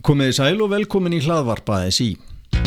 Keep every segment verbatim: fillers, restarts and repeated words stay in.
Komiði sæl og velkomin í hlaðvarp A S í.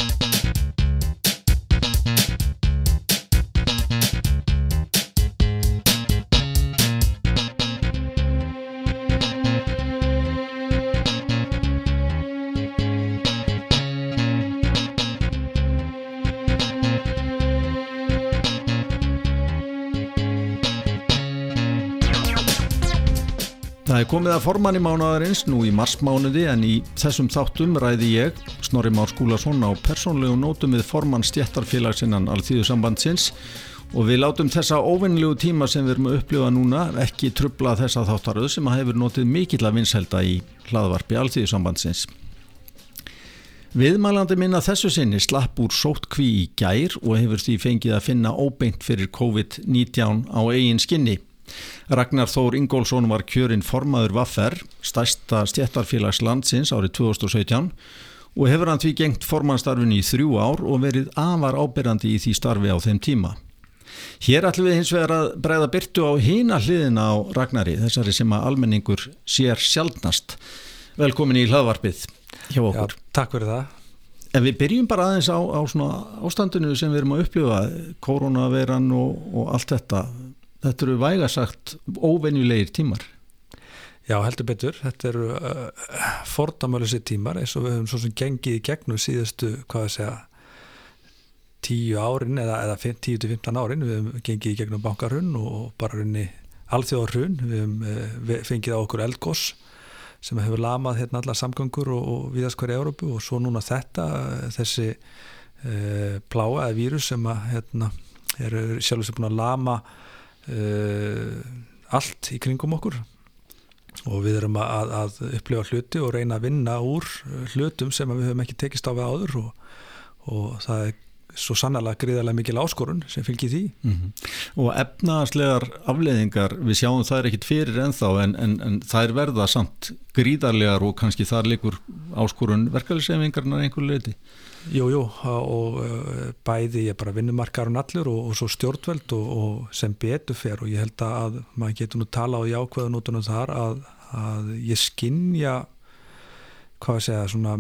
Það er komið að formanni mánaðarins nú í marsmánuði en í þessum þáttum ræði ég, Snorri Már Skúlason, á persónlegu nótum við formann stéttarfélags innan Alþýðusambandsins og við látum þessa óvenjulegu tíma sem við erum að upplifa núna ekki trufla þessa þáttaröð sem hefur notið mikilla vinsælda í hlaðvarpi Alþýðusambandsins. Viðmælandi minna þessu sinni slapp úr sóttkví í gær og hefur því fengið að finna óbeint fyrir COVID nítján á eigin skinni. Ragnar Þór Ingólfsson var kjörinn formaður V R, stærsta stéttarfélags landsins árið tvö þúsund og sautján og hefur hann því gegnt formannsstarfinu í þrjú ár og verið afar áberandi í því starfi á þeim tíma. Hér ætlum við hins vegar að bregða birtu á hina hliðina á Ragnari, þessari sem að almenningur sér sjaldnast. Velkomin í hlaðvarpið hjá okkur. Já, takk fyrir það. En við byrjum bara aðeins á, á svona ástandinu sem við erum að upplifa, koronaveiran og, og allt þetta. Þetta eru vægasagt óvenjulegir tímar. Já, heldur betur. Þetta eru uh, fordæmalausi tímar eins og við höfum svo sem gengið í gegnum síðustu, hvað að segja, tíu árin eða, eða tíu til fimmtán árin. Við höfum gengið í gegnum bankarhrun og bara runni alþjóðarhrun. Við höfum uh, fengið á okkur eldgos sem hefur lamað hérna allar samgöngur og, og víðast hvar í Evrópu og svo núna þetta, þessi uh, plága eða vírus sem að hérna, eru sjálfur sem búin að lama Uh, allt í kringum okkur og við erum að, að upplifa hluti og reyna að vinna úr hlutum sem við höfum ekki tekist á við áður og, og það er svo sannarlega gríðarlega mikil áskorun sem fylgir því. Mm-hmm. Og efnahagslegar afleiðingar, við sjáum það er ekkit fyrir ennþá en, en, en það er verða samt gríðarlegar og kannski þar liggur áskorun verkalýðshreyfingarinnar einhverju leyti. Jú, jú, og bæði ég bara vinnumarkaðurinn allur og, og svo stjórnvöld og, og sem betur fer og ég held að maður getur nú tala á jákvæðunótunum þar að, að ég skynja, hvað að segja, svona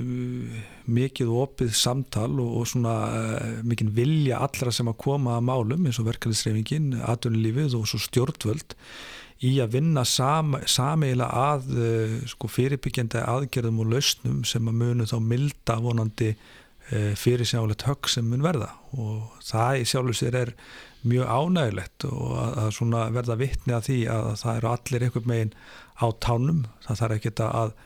mikið opið samtal og, og svona uh, mikið vilja allra sem að koma að málum eins og verkalýðshreyfingin, atvinnulífið og svo stjórnvöld í að vinna sam, sameiginlega að uh, sko, fyrirbyggjandi aðgerðum og lausnum sem að munu þá milda vonandi uh, fyrirsjáanlegt högg sem mun verða og það í sjálfu sér er mjög ánægilegt og að, að svona verða vitni að því að það eru allir einhvern megin á tánum, það þarf ekki að,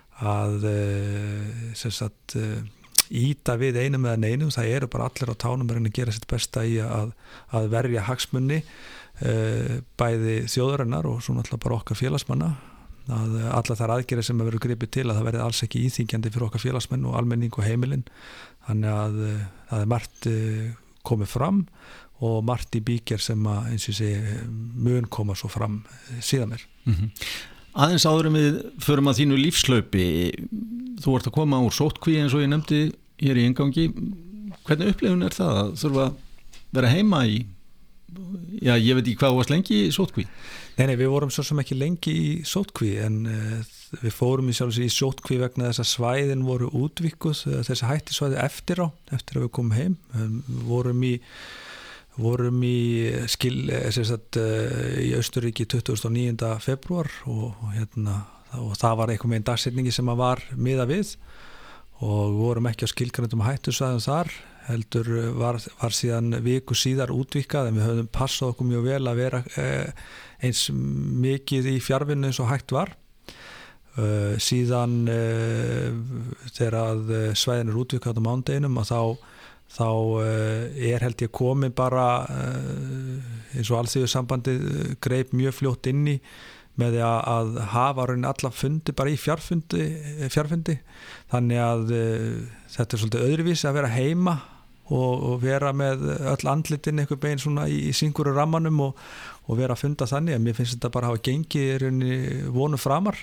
að uh, sem sagt uh, íta við einum eða neinum, það eru bara allir á tánum að reyna að gera sitt besta í að, að verja hagsmunni Uh, bæði þjóðarinnar og svo náttúrulega bara okkar félagsmanna að alla þær aðgerðir sem að vera gripið til að það verði alls ekki íþyngjandi fyrir okkar félagsmenn og almenning og heimilin þannig að uh, það er margt uh, komið fram og margt í bíkjar sem að eins og sé mun koma svo fram uh, síðan mér. Mm-hmm. Aðeins áðurum við förum að þínu lífslaupi, þú ert að koma úr sóttkví eins og ég nefndi hér í inngangi, hvernig upplifun er það að þurfa að vera heima í Já, ég veit ekki hvað þú varst lengi í sóttkví. Nei, nei, við vorum svo sem ekki lengi í sóttkví en uh, við fórum í sjálfs í sóttkví vegna þess að svæðin voru útvíkuð, þessi hættisvæði eftir á, eftir að við komum heim. Um, vorum í, vorum í skil, sem sagt, uh, í Austurríki tuttugasta og níunda febrúar og, og, hérna, og það var einhver megin dagsetningi sem að var miða við og vorum ekki á skilgreinum hættisvæðum þar. heldur var, var síðan viku síðar útvíkkað en við höfum passað okkur mjög vel að vera eh, eins mikið í fjarvinnu eins og hægt var uh, síðan uh, þegar að svæðin er útvíkkað á mánudeginum að þá, þá uh, er held ég komið bara uh, eins og Alþýðusambandið greip mjög fljótt inn í með því að hafa raunin alla fundi bara í fjarfundi, fjarfundi. Þannig að uh, þetta er svolítið öðruvísi að vera heima og, og vera með öll andlitin einhver beginn svona í, í synguru rammanum og, og vera að funda þannig að mér finnst þetta bara að hafa gengið rauninni vonu framar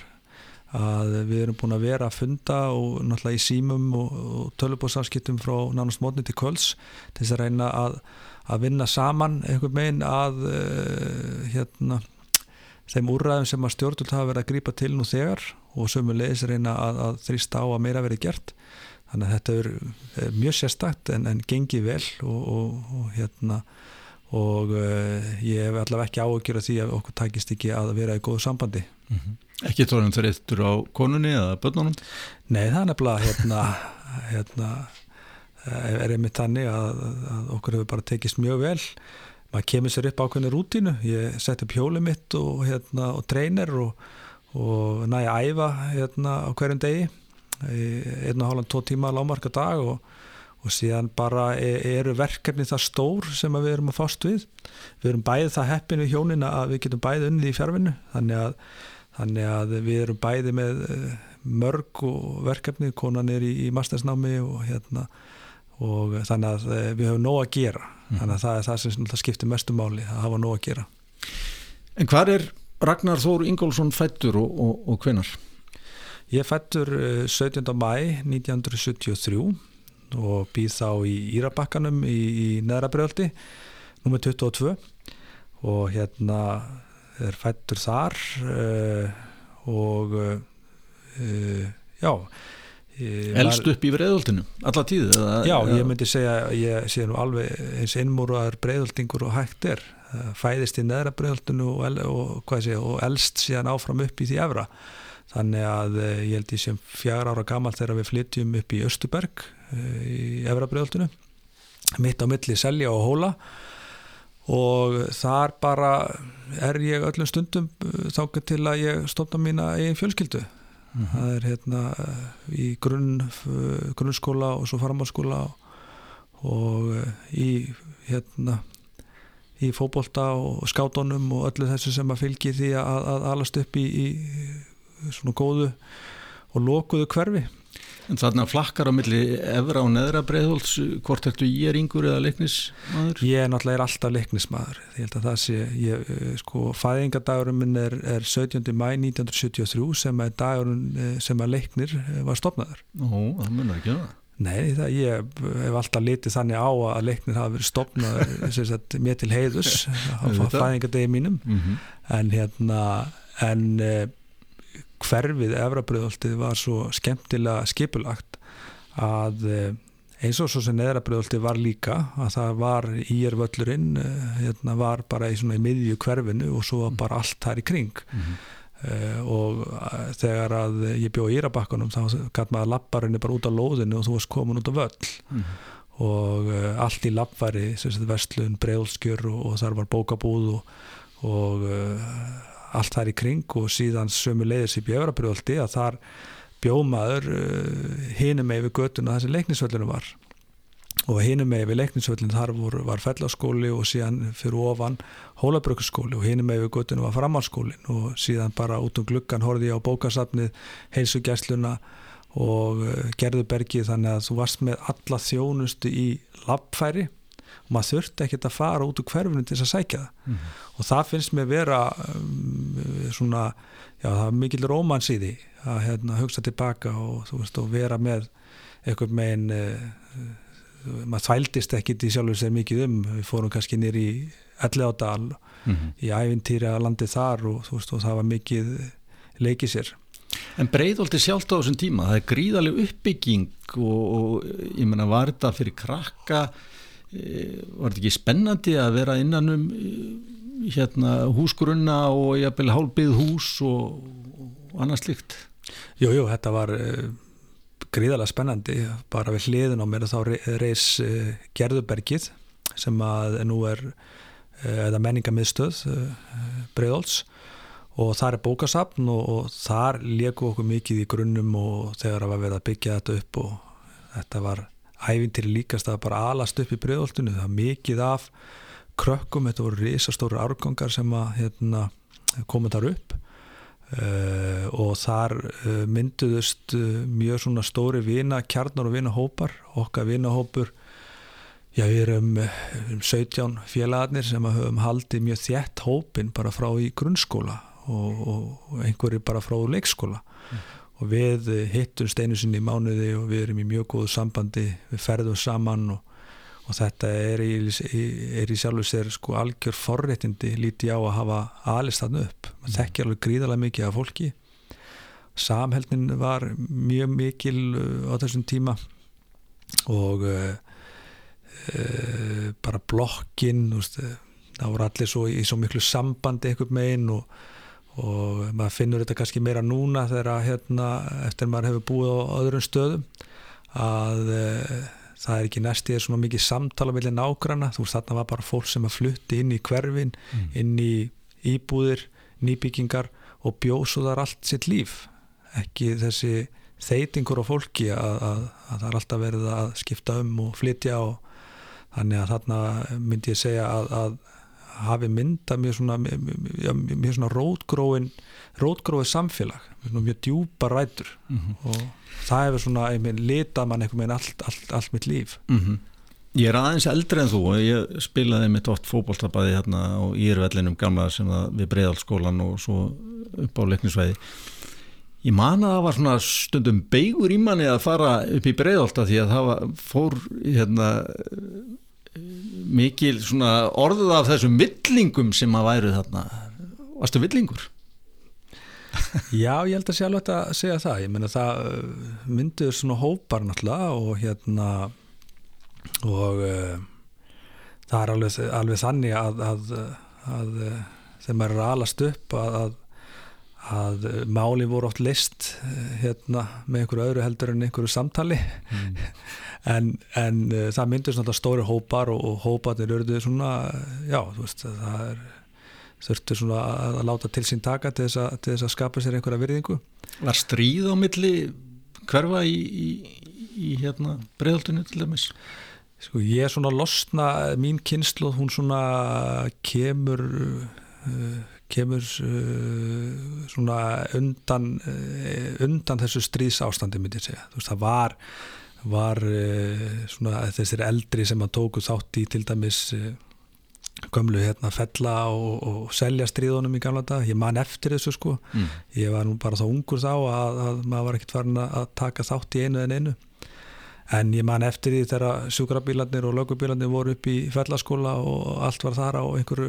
að við erum búin að vera að funda og náttúrulega í símum og, og tölvupóssamskiptum frá nánast mótni til kvölds til þess að reyna að, að vinna saman einhver beginn að uh, hérna þeim úrræðum sem að stjórnvöld hafa verið að grípa til nú þegar og sömuleiðis reyna að, að þrýsta á að meira verið gert. Þannig að þetta er, er mjög sérstakt en, en gengið vel og, og, og hérna og uh, ég hef allavega ekki áhyggjur af því að okkur takist ekki að vera í góðu sambandi. Mm-hmm. Ekki tóðum þreyttur á konunni eða börnunum? Nei, það er nefnilega hérna, hérna er einmitt þannig að, að okkur hefur bara tekist mjög vel. Maður kemur sér upp ákveðni rútínu, ég sett upp hjólið mitt og, hérna, og treynir og, og næ að æfa hérna, á hverjum degi, einn og hálfan tvo tíma lágmarka dag og, og síðan bara eru verkefni það stór sem við erum að fást við. Við erum bæði það heppin við hjónina að við getum bæði unnið í fjarvinnu, þannig að, þannig að við erum bæði með mörg og verkefni, konan er í, í mastersnámi og hérna og þannig að við höfum nóg að gera mm. þannig að það er það sem það skiptir mestu máli að hafa nóg að gera. En hvar er Ragnar Þór Ingólfsson fæddur og, og, og hvenær? Ég er fæddur sautjánda maí nítján hundruð sjötíu og þrjú og býð þá í Írabakkanum í, í Neðra Breiðholti númer tuttugu og tvö og hérna er fæddur þar uh, og uh, já Elst upp í Breiðholtinu, alla tíð? Eða, já, ég myndi segja ég sé nú alveg eins innmúraður Breiðholtingur og hægt er. Fæðist í Neðra Breiðholtinu og, el, og, hvað sé, og elst síðan áfram upp í því efra. Þannig að ég held ég sem fjögur ára gamall þegar við flytjum upp í Östuberg í Efra Breiðholtinu, mitt á milli Selja og Hóla og þar bara er ég öllum stundum þangað til að ég stofna mína eigin fjölskyldu. Mm-hmm. Það er hérna í grunn, grunnskóla og svo framhaldsskóla og, og í hérna í fótbolta og skátunum og öllu þessu sem að fylgi því að, að alast upp í, í svona góðu og lokuðu hverfi. En þarna flakkar á milli Efra og Neðra Breiðholts, hvort ertu Íngur eða Leiknismaður? Ég er náttúrulega alltaf Leiknismaður. Ég held að það sé, ég, sko, fæðingardagurinn minn er, er sautjánda maí nítján hundruð sjötíu og þrjú sem er dagurinn sem að Leiknir var stofnaður. Ó, það munar ekki það. Nei, það, ég hef alltaf litið þannig á að Leiknir hafa verið stofnaður sagt, mér til heiðus á fæðingardegi mínum. Mm-hmm. En hérna, en hverfið Efra Breiðholtið var svo skemmtilega skipulagt að eins og svo sem Neðra Breiðholtið var líka að það var ír-völlurinn hérna var bara í svona í miðju hverfinu og svo var bara allt þar í kring mm-hmm. uh, og þegar að ég bjó í Írabakkanum þá gat maður labbarinni bara út á lóðinu og þú varst komin út á völl mm-hmm. og uh, allt í labbari verslun, Breiðholtskjör og, og þar var bókabúð og, og uh, allt þar í kring og síðan sömuleiðis í Efra Breiðholti að þar bjómaður uh, hinum með við götuna þar sem Leiknisvöllinu var og hinum með við Leiknisvöllinu þar vor, var Fellaskóli og síðan fyrir ofan Hólabruggaskóli og hinum með við götuna var framhaldsskólin og síðan bara út um gluggan horfði ég á bókasafnið, heilsugæsluna og uh, Gerðubergið þannig að þú varst með alla þjónustu í labbfæri og maður þurfti ekkert að fara út úr hverfinu til þess að sækja það mm-hmm. og það finnst mér vera um, svona, já það er mikill rómans í því að hérna, hugsa tilbaka og, þú veist, og vera með einhvern megin uh, maður þvældist ekkert í sjálfur sér mikið um, við fórum kannski nýr í Elliðaárdal mm-hmm. í ævintýri að landi þar og, þú veist, og það var mikið leikið sér. En Breiðholti sjálft á þessum tíma, það er gríðarleg uppbygging og, og ég meina var þetta fyrir krakka var þetta ekki spennandi að vera innan um hérna húsgrunna og jafnvel hálfbyggð hús og, og annað slíkt? Jú, jú, þetta var uh, gríðarlega spennandi bara við hliðin á mér þá reis uh, Gerðubergið sem að nú er uh, menningamiðstöð uh, Breiðholts og þar er bókasafn og, og þar léku okkur mikið í grunnum og þegar var verið að byggja þetta upp og þetta var ævintýri líkast að bara alast upp í Breiðholtinu, það var mikið af krökkum, þetta voru risastóru árgangar sem að hérna, koma þar upp uh, og þar uh, mynduðust uh, mjög svona stóri vina kjarnar og vinahópar, okkar vinahópur já við erum um sautján félagarnir sem að höfum haldið mjög þétt hópin bara frá í grunnskóla og, og, og einhverju bara frá leikskóla mm. og við hittumst einu sinni í mánuði og við erum í mjög góðu sambandi, við ferðum saman og, og þetta er í, er í sjálfu sér sko algjör forréttindi líti á að hafa alist þarna upp. Man þekkir alveg gríðarlega mikið af fólki. Samheldnin var mjög mikil á þessum tíma og uh, uh, bara blokkin, þú veist, það voru allir svo í svo miklu sambandi einhvern meginn og, og maður finnur þetta kannski meira núna þegar hérna, eftir maður hefur búið á öðrum stöðum að uh, það er ekki næst í svona mikið samtala milli nágranna, þú veist, þarna var bara fólk sem að flutti inn í hverfin, mm. inn í íbúðir, nýbyggingar og bjóð svo þar allt sitt líf, ekki þessi þeytingur á fólki að, að, að það er alltaf verið að skipta um og flytja og þannig að þarna myndi ég segja að, að hafi mynda mjög svona, mjög, mjög svona rótgróin, rótgróið samfélag, mjög djúpa rætur mm-hmm. og það hefur svona, ég minn, litað mann einhvern veginn allt, allt, allt mitt líf. Mm-hmm. Ég er aðeins eldri en þú og ég spilaði mitt oft fótboltabæði hérna á Írvellinum gamla sem það við Breiðholtsskólan og svo upp á Leiknisvæði. Ég man að það var svona stundum beigur í manni að fara upp í Breiðholta því að það var, fór hérna, mikil svona orðið af þessum villingum sem að væru þarna. Varstu villingur? Já, ég held að sé alveg að segja það. Ég meina það mynduður svona hópar náttúrulega og hérna og uh, það er alveg, alveg þannig að, að, að, að þegar maður er alast upp að, að að máli voru oft list hérna með einhverju öðru heldur en einhverju samtali mm. en, en uh, það myndir svona stóri hópar og, og hóparnir urðu svona, já, þú veist, það er þurftu svona að, að láta til sín taka til þess að, til þess að skapa sér einhverja virðingu. Var stríð á milli hverfa í, í, í hérna Breiðholtinu til dæmis? Sko, ég er svona losna, mín kynslóð, hún svona kemur uh, kemur uh, svona undan uh, undan þessu stríðsástandi myndi ég segja. Þú veist, það var var uh, svona þessir eldri sem að tóku þátt í til dæmis uh, gömlu hérna fella og, og selja stríðunum í gamla dag. Ég man eftir þessu sko. Mm. Ég var nú bara þá ungur þá að, að maður var ekkert farin að taka þátt í einu en einu. En ég man eftir því þegar sjúkrabílarnir og lögubílarnir voru upp í fellaskóla og allt var þar á einhverju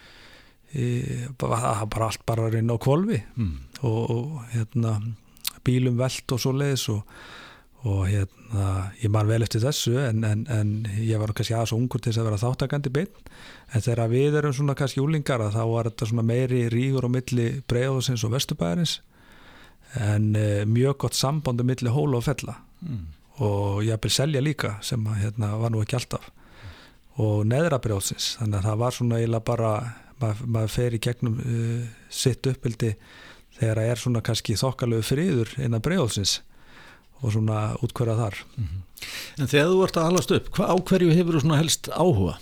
Í, bara, bara allt bara inn á hvolfi mm. og, og hérna bílum velt og svo leiðis og, og hérna ég man vel eftir þessu en, en, en ég var kannski aðeins ungur til þess að vera þáttakandi beinn en þegar við erum svona kannski úlingar þá var þetta svona meiri rígur á milli Breiðholtsins og Vesturbæjarins en e, mjög gott samband á milli Hóla og Fella mm. og jafnvel Selja líka sem hérna var nú ekki alltaf og neðra Breiðholtsins þannig að það var svona eiginlega bara maður, maður fer í gegnum uh, sitt uppbyldi þegar það er svona kannski þokkalegu friður innan Breiðholtsins og svona útkverða þar. Mm-hmm. En þegar þú ert að alast upp, hva, á hverju hefur þú svona helst áhuga?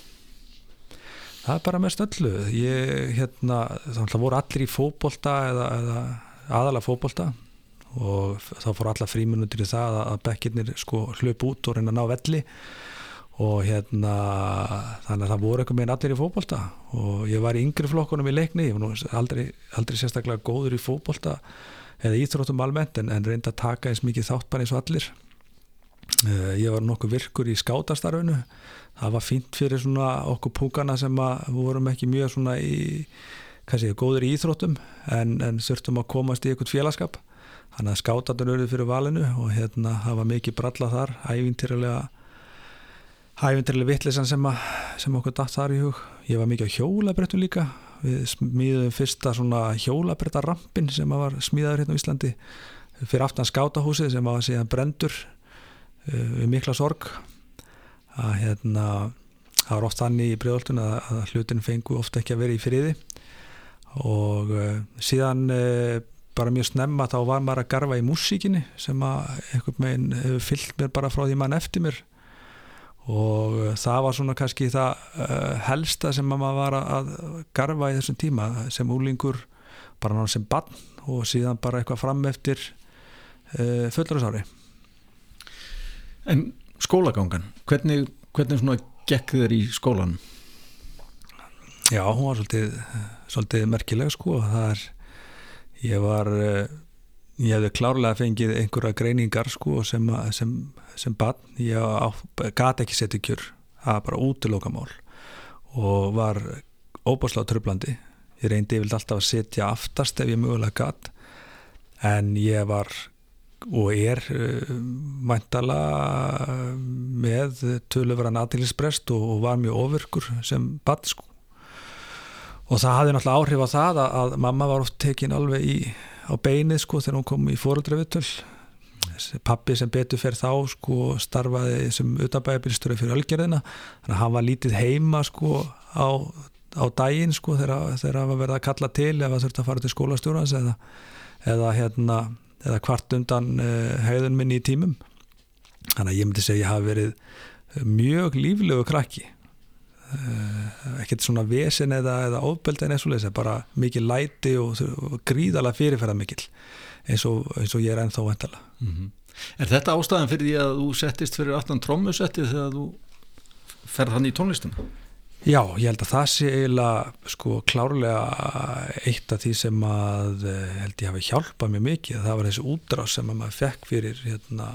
Það er bara mest öllu. Ég, hérna, það voru allir í fótbolta eða, eða aðalega fótbolta og þá fóru alla fríminútur í það að bekkirnir sko hlaup út og reyna að ná velli og hérna þannig að það voru eitthvað með allir í fótbolta og ég var í yngri flokkunum í leikni ég var nú aldrei, aldrei sérstaklega góður í fótbolta eða íþróttum almennt en, en reyndi að taka eins mikið þátt bara eins og allir uh, ég var nokkuð virkur í skátastarfinu það var fínt fyrir svona okkur púkana sem að vorum ekki mjög svona í kannski góður í íþróttum en, en þurftum að komast í eitthvað félagskap þannig að skátarnir urðu fyrir valinu og hérna það var mikið bralla þar ævintýralega Hæfintrilega vitleysan sem, sem okkur datt þar í hug. Ég var mikið á hjólabrettum líka. Við smíðum fyrsta svona hjólabrettarampin sem var smíðaður hérna á Íslandi fyrir aftan skátahúsið sem var síðan brendur uh, við mikla sorg. Að hérna, það var oft þannig í Breiðholtinu að, að hlutin fengu oft ekki að vera í friði og uh, síðan uh, bara mjög snemma þá var maður að garfa í músíkinni sem að einhvern veginn hefur fyllt mér bara frá því mann eftir mér og það var svona kannski það uh, helsta sem maður var að garfa í þessum tíma sem úlingur bara náttúrulega sem barn og síðan bara eitthvað fram eftir uh, fullorðinsári. En skólagangan, hvernig, hvernig svona gekk þér í skólanum? Já, hún var svolítið, svolítið merkileg sko, það er, ég var, ég hefði klárlega fengið einhverja greiningar sko sem, sem, sem barn, ég gat ekki setið kjör, það var bara útilokamál og var óbáslega truflandi. Ég reyndi yfirleitt alltaf að sitja aftast ef ég mögulega gat, en ég var og er uh, væntanlega með töluverðan athyglisbrest og, og var mjög ofvirkur sem barn sko. Og það hafði náttúrulega áhrif á það að, að mamma var oft tekin alveg í, á beinið sko þegar hún kom í foreldraviðtöl. Pappi sem betur fer þá sko starfaði sem utanbæjarbílstjóri fyrir Ölgerðina, þannig að hann var lítið heima sko á, á daginn sko þegar, þegar hann var verið að kalla til ef það þurfti að fara til skólastjórans eða, eða hérna eða kvart undan uh, hegðun minni í tímum. Þannig að ég myndi segja að ég hafi verið mjög líflegu krakki. Uh, ekkert svona vesen eða, eða ofbeldi en eins og leys, bara mikið læti og, og gríðalega fyrirferða mikil eins og, eins og ég er ennþá væntanlega. Mm-hmm. Er þetta ástæðan fyrir því að þú settist fyrir aftan trommusetti þegar þú ferð hann í tónlistina? Já, ég held að það sé eiginlega sko klárlega eitt af því sem að held ég hafi hjálpað mér mikið, það var þessi útrás sem að maður fekk fyrir hérna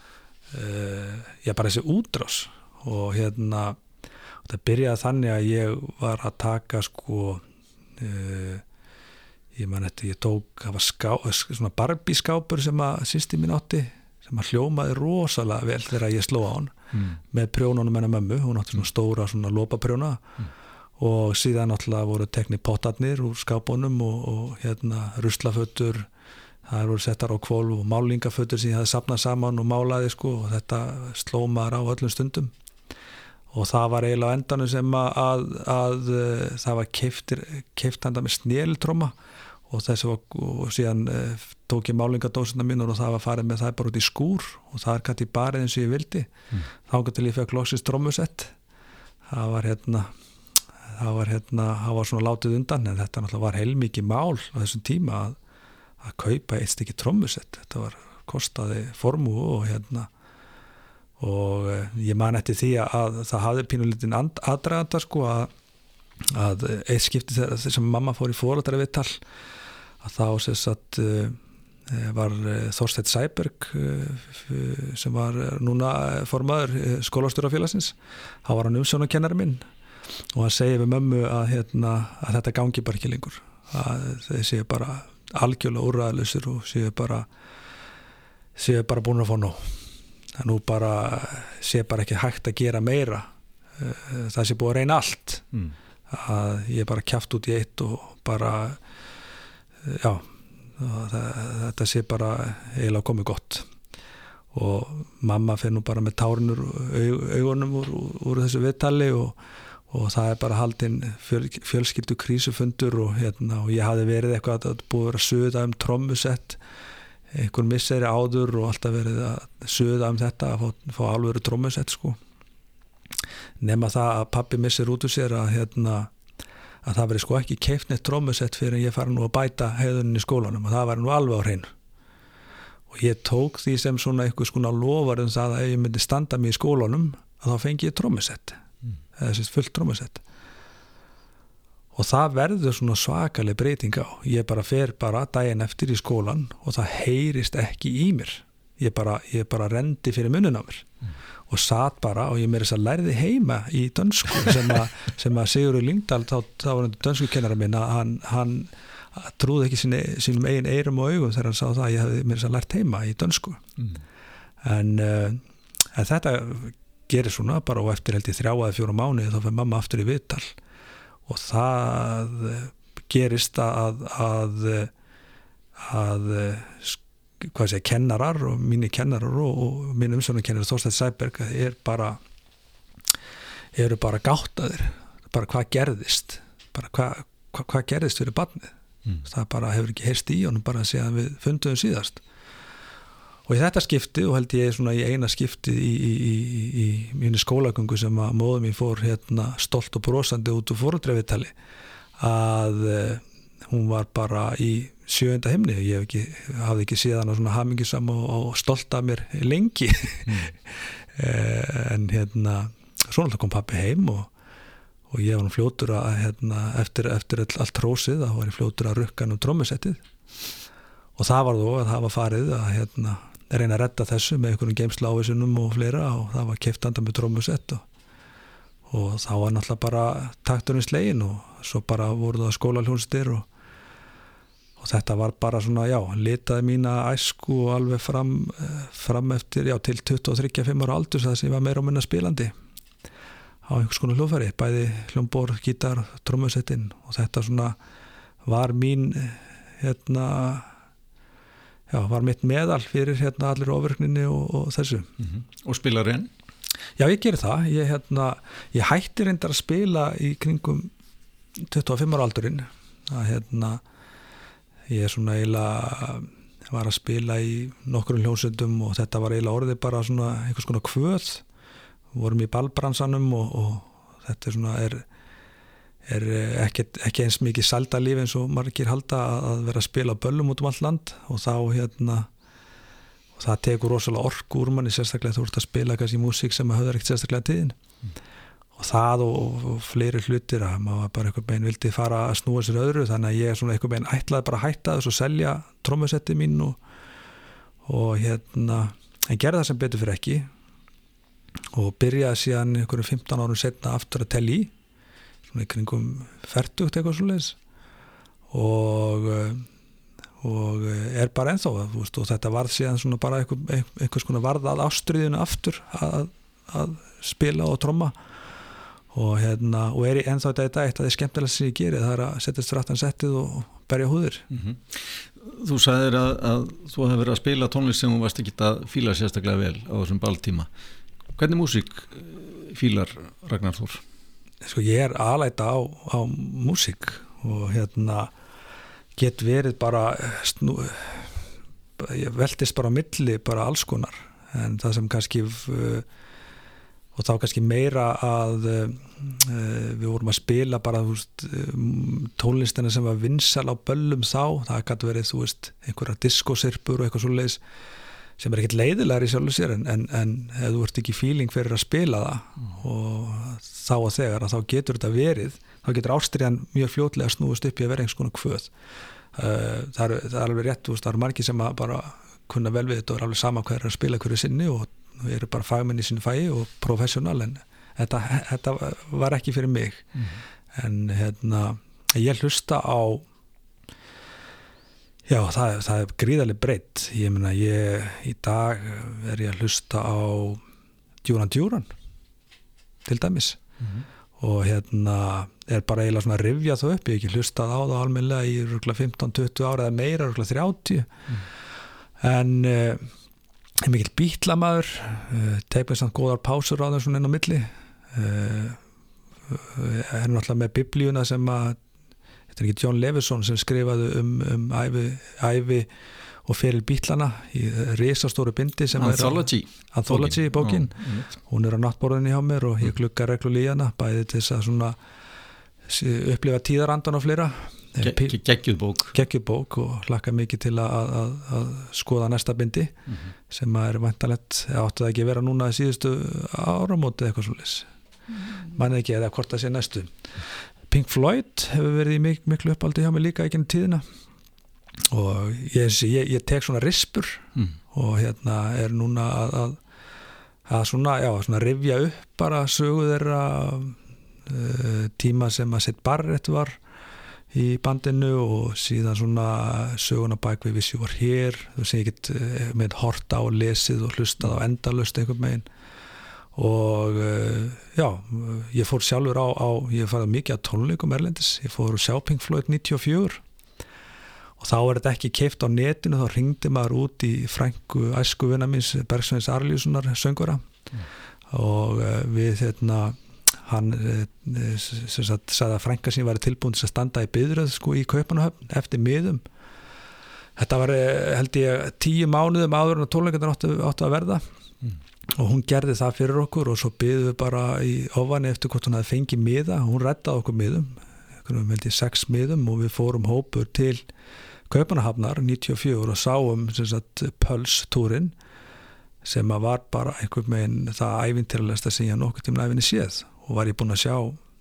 uh, já bara þessi útrás og hérna og það byrjaði þannig að ég var að taka sko uh, ég man eftir ég tók það var ská, svona Barbie skápur sem að systir mín átti sem að hljómaði rosalega vel þegar ég sló á hann mm. með prjónunum hennar mömmu, hún átti svona stóra svona lópaprjóna mm. og síðan náttúrulega voru tekni pottarnir úr skápunum og, og hérna ruslafötur, það voru settar á hvolf og málingafötur sem ég hafði safnað saman og málaði sko og þetta sló maður á öllum stundum og það var eiginlega á endanum sem að, að, að það var keyptir, keypt handa með snéltróma og þessi var, og síðan uh, tók ég málingadósina mín og það var farið með það bara út í skúr og það er gæti barið eins og ég vildi mm. þá gæti ég fekk loksins trommusett það var hérna það var hérna, það var svona látið undan en þetta náttúrulega var heilmikið mál á þessum tíma að, að kaupa eitt stykki trommusett, þetta var kostaði formú og hérna og uh, ég man eftir því að það hafði pínulítinn aðdraganda sko að, að eitt skipti þegar sem mamma fór í foreldraviðtal að þá sem sagt uh, var uh, Þorsteinn Sæberg uh, sem var núna formaður uh, skólastjórafélagsins, hann var hann umsjónarkennari minn og hann segir við mömmu að, hérna, að þetta gangi bara ekki lengur, að þeir séu bara algjörlega úrræðalausir og séu bara séu bara búin að fá nóg, það nú bara séu bara ekki hægt að gera meira, uh, það sé búið að reyna allt mm. að ég bara kjaft út í eitt og bara já það, þetta sé bara eiginlega komið gott og mamma fer nú bara með tárnur aug, augunum úr, úr þessu viðtali og, og það er bara haldinn fjöl, fjölskyldu krísufundur og, hérna, og ég hafði verið eitthvað að búið að vera suða um trommusett einhver misseri áður og alltaf verið að suða um þetta að fá, fá alvöru trommusett sko nema það að pappi missir út úr sér að hérna að það veri sko ekki keypt neitt trommusett fyrir en ég fara nú að bæta heiðunin í skólanum og það var nú alveg á hreinu og ég tók því sem svona eitthvað skona lofar um það að ef ég myndi standa mig í skólanum að þá fengi ég trommusett mm. eða þessi fullt trommusett og það verður svona svakaleg breyting á, ég bara fer bara daginn eftir í skólan og það heyrist ekki í mér ég bara, ég bara rendi fyrir munnun á mér mm. og satt bara og ég meira þess að lærði heima í dönsku sem að, sem að Sigurður Lyngdal þá, þá var hann dönsku kennara minn að hann, hann trúði ekki sín, sínum eigin eyrum og augum þegar hann sá það að ég hefði meira þess að lært heima í dönsku mm. en, uh, en þetta gerir svona bara og eftir held ég þrjá eða fjóra mánuði þá fyrir mamma aftur í viðtal og það gerist að að, að, að hvað sé, kennarar og mínir kennarar og, og minn umsjónarkennari Þorsteinn Sæberg er bara eru bara gáttaðir bara hvað gerðist bara hvað, hvað, hvað gerðist fyrir barnið mm. það bara hefur ekki heyrst í honum bara síðan við funduðum síðast og í þetta skipti og held ég svona í eina skipti í, í, í, í, í mínu skólagöngu sem að móðum ég fór hérna stolt og brosandi út úr foreldraviðtali að uh, hún var bara í sjöunda himni, ég hef ekki, hafði ekki séð hana svona hamingjusam og, og stolt af mér lengi mm. en hérna svona kom pappi heim og, og ég var nú fljótur að hérna, eftir, eftir all, allt hrósið þá var ég fljótur að rukka nú trommusettið og það var þó að það var farið að hérna, reyna að redda þessu með einhverjum geymslu ávísunum og fleira og það var keypt handa með trommusett og, og þá var náttúrulega bara takturinn slegin og svo bara voru það skólahljónstir og, og þetta var bara svona, já, litaði mína æsku og alveg fram, fram eftir, já, til tuttugu og þrjú til fimm ára aldurs þar sem ég var meira og minna spilandi á einhvers konar hljóðfæri, bæði hljómborð, gítar, trommusettin og þetta svona var mín, hérna, já, var mitt meðal fyrir hérna allir ofvirkninni og, og þessu. Mm-hmm. Og spilar enn? Já, ég gerir það. Ég, hérna, ég hætti reyndar að spila í kringum tuttugu og fimm ára aldurinn. Að, hérna, ég er svona eiginlega, var að spila í nokkrum hljómsveitum og þetta var eiginlega orðið bara svona einhvers konar kvöð. Vorum í ballbransanum og, og þetta er svona, er, er ekki, ekki eins mikið sældarlíf eins og margir halda að vera að spila böllum út um allt land og þá hérna og það tekur rosalega orku úr manni sérstaklega þú ert að spila kannski músík sem höfðar ekkert sérstaklega tíðin mm. og það og, og fleiri hlutir að maður bara einhvern veginn vildi fara að snúa sér öðru þannig að ég svona einhvern veginn ætlaði bara að hætta þess og selja trommusetti mín og, og hérna en gerði það sem betur fyrir ekki og byrjaði síðan einhverjum fimmtán árum setna aftur að telja í svona í kringum fertugt eitthvað svoleiðis og og er bara ennþá veist, og þetta varð síðan svona bara einhver, einhvers konar varð að ástriðinu aftur að, að spila og tromma og hérna og er ennþá þetta í dag eitt af því skemmtilegast sem ég geri það er að setjast frættan settið og berja húðir. Mm-hmm. Þú sagðir að, að þú hefði verið að spila tónlist sem þú varst ekki að fíla sérstaklega vel á þessum balltíma. Hvernig músík fílar Ragnar Þór? Sko ég er alæta á, á músík og hérna get verið bara snú, ég veltist bara á milli bara alls konar en það sem kannski uh, og þá kannski meira að uh, við vorum að spila bara þú veist, um, tónlistina sem var vinsæl á böllum þá, það gæti verið þú veist, einhverja diskosirpur og eitthvað svoleiðis sem er ekkert leiðilegar í sjálfu sér en, en, en ef þú ert ekki feeling fyrir að spila það mm. og þá og þegar að þá getur þetta verið þá getur ástriðan mjög fljótlega snúist upp í að vera einhvers konar kvöð uh, það, er, það er alveg rétt, veist, það er margir sem að bara kunna vel við þetta og er alveg sama hvað er að spila hverju sinni og við erum bara fagmenn í sinni fæi og professional en þetta, þetta var ekki fyrir mig mm. en hérna ég hlusta á já, það, það er gríðarlega breytt ég meina, ég í dag er ég að hlusta á Duran Duran til dæmis mm-hmm. og hérna er bara eiginlega svona að rifja það upp ég hef ekki hlustað á það almennilega í rúglega fimmtán til tuttugu ára eða meira, rúglega þrjátíu mm. en uh, er mikill bítlamaður uh, teipið samt góðar pásur á þessum inn á milli uh, er náttúrulega með biblíuna sem að þetta er ekki John Levison sem skrifaði um, um ævi, ævi og feril Bítlana í risastóru bindi sem Anthology, er Anthology bókin, Ó, hún er á náttborðinni hjá mér og ég glugga reglulega í hana bæði til þess að svona upplifa tíðarandan og fleira geggjuð bók geggjuð bók og hlakka mikið til að, að, að skoða næsta bindi mm-hmm. sem að er væntanlegt áttu það ekki vera núna í síðustu áramóti eitthvað svoleiðis mm-hmm. manni ekki eða hvort það sé næstu Pink Floyd hefur verið í mik- miklu uppáldi hjá mig líka ekki en tíðina og ég, ég, ég tek svona rispur mm. og hérna er núna að, að, að svona, já, svona rifja upp bara sögu þeirra uh, tíma sem að Syd Barrett var í bandinu og síðan svona söguna bak við Wish You Were Here þú sé ég get uh, með horta á lesið og hlustað á endalaust einhvern megin og uh, já, ég fór sjálfur á, á ég farið mikið á tónleikum erlendis ég fór að sjá Pink Floyd níutíu og fjögur og þá er þetta ekki keypt á netinu þá ringdi maður út í frænku æskuvina míns Bergsveins Arlíussonar söngvara mm. og uh, við hérna hann uh, sem sagt sagði að frænka sín væri tilbúin til að standa í biðröð sko í Kaupmannahöfn eftir miðum þetta var held ég tíu mánuðum áður en að tónleikarnir áttu, áttu að verða mm. og hún gerði það fyrir okkur og svo byðum við bara í ofani eftir hvort hún hafði fengið miða hún reddaði okkur miðum held ég sex miðum og við fórum hópur til Kaupmannahafnar níutíu og fjögur og sáum sem sagt Pulse-túrin sem að var bara einhvern veginn það ævintýralegasta sem ég nokkuð tíma ævinni séð og var ég búinn að sjá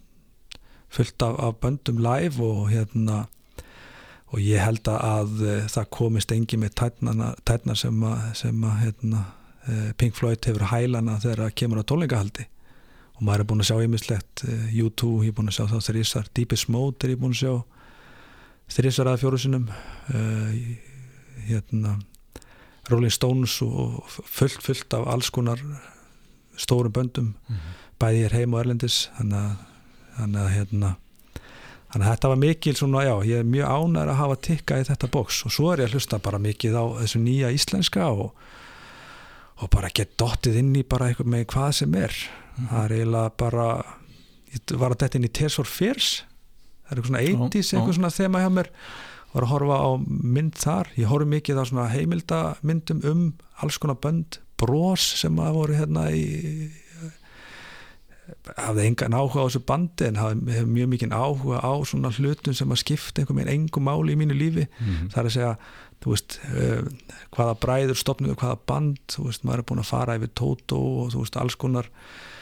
fullt af, af böndum live og hérna og ég held að það komist engin með tætnana, tætnar sem að, sem að hérna Pink Floyd hefur hælana þegar það kemur á tónleikahaldi og maður er búin að sjá ýmislegt U two, ég er búin að sjá þá þrísar, Deepest Mode er ég búin að sjá þrísar að fjóru sinnum uh, hérna Rolling Stones og fullt fullt af alls konar stórum böndum mm-hmm. bæði hér heim og erlendis þannig að, þannig að hérna þannig að þetta var mikil svona, já, ég er mjög ánægður að hafa tikkað í þetta box og svo er ég að hlusta bara mikið á þessu nýja íslenska og og bara gett dottið inn í bara eitthvað með hvað sem er mm. það er eiginlega bara ég var að detta inn í Tears for Fears það er eitthvað svona eighties, eitthvað svona þema hjá mér var að horfa á mynd þar ég horfi mikið á svona heimildamyndum um alls konar bönd Bros sem að voru hérna í hafði engan áhuga á þessu bandi en hafði hef mjög mikið áhuga á svona hlutum sem að skipta einhver meginn engum máli í mínu lífi mm. það er að segja þú veist, uh, hvaða bræður stofnuðu, hvaða band, þú veist, maður er búin að fara yfir Toto og þú veist, alls konar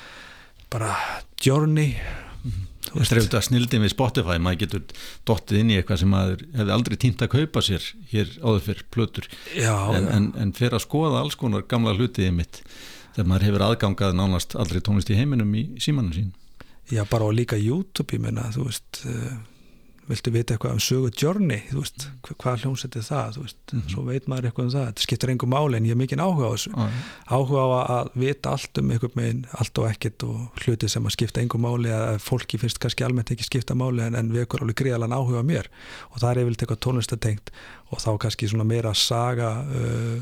bara Journey mm-hmm. Þetta er auðvitað snildin við Spotify, maður getur dottið inn í eitthvað sem maður hefði aldrei tímt að kaupa sér hér áður fyrir plötur já, en, já. en, en fyrir að skoða alls konar gamla hlutið mitt þegar maður hefur aðgangað nánast aldrei tónlist í heiminum í símanum sín Já, bara og líka YouTube, ég meina, þú veist uh, viltu vita eitthvað um sögu Journey þú veist, hvað hljómsveit er það þú veist, mm-hmm. svo veit maður eitthvað um það þetta skiptir engum máli en ég hef mikinn áhuga á þessu ah, ja. áhuga á að vita allt um einhvern meginn, allt og ekkert og hluti sem að skipta engum máli að fólki finnst kannski almennt ekki skipta máli en, en við ekkur alveg gríðalega áhuga á mér og það er yfirleitt eitthvað tónlistatengt og þá kannski svona meira saga uh,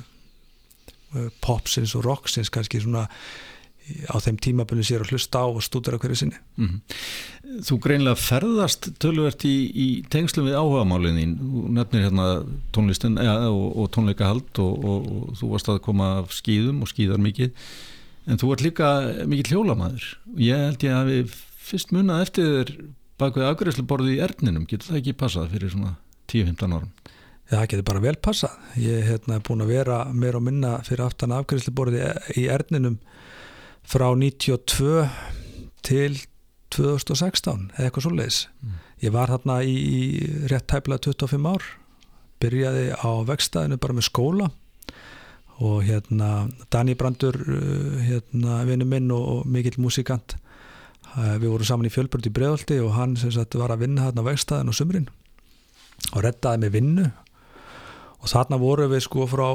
uh, popsins og rocksins kannski svona á þeim tímabunni sér að hlusta á og stúdera hverju sinni. Mm-hmm. Þú greinlega ferðast töluvert í, í tengslum við áhugamálin þín. Þú nefnir hérna tónlistin ja, og, og tónleikahald og, og, og þú varst að koma af skíðum og skíðar mikið. En þú ert líka mikill hjólamaður. Ég held ég að við fyrst munað eftir þér bak við afgreiðsluborðið í Erninum. Getur það ekki passað fyrir svona tíu til fimmtán árum? Já, það getur bara vel passað. Ég er hérna búin að vera meira og minna fyrir aftan afgreiðsluborðið í Erninum frá níutíu og tvö til tvö þúsund og sextán eða eitthvað svoleiðis. Mm. Ég var þarna í, í rétt tæplega tuttugu og fimm ár byrjaði á vegstæðinu bara með skóla og hérna Dani Brandur hérna vinur minn og, og mikill músikant við vorum saman í Fjölbraut í Breiðholti og hann sem sagt var að vinna þarna á vegstæðinu á sumrin og reddaði mig vinnu og þarna voru við sko frá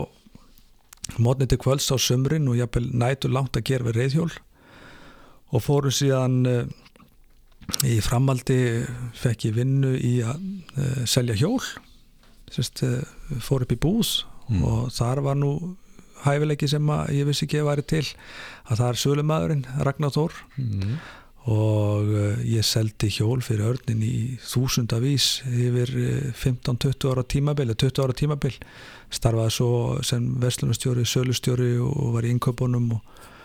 mótni til kvölds á sumrin og jafnvel nætur langt að gera við reiðhjól og fórum síðan uh, í framhaldi fekk ég vinnu í að uh, selja hjól Sest, uh, fór upp í búð mm. og þar var nú hæfileiki sem að ég vissi ekki að væri til að það er sölumaðurinn Ragnar Þór mm. og uh, ég seldi hjól fyrir Örnin í þúsundavís yfir uh, fimmtán til tuttugu ára tímabil tuttugu ára tímabil starfaði svo sem verslunarstjóri, sölustjóri og var í innkaupunum og,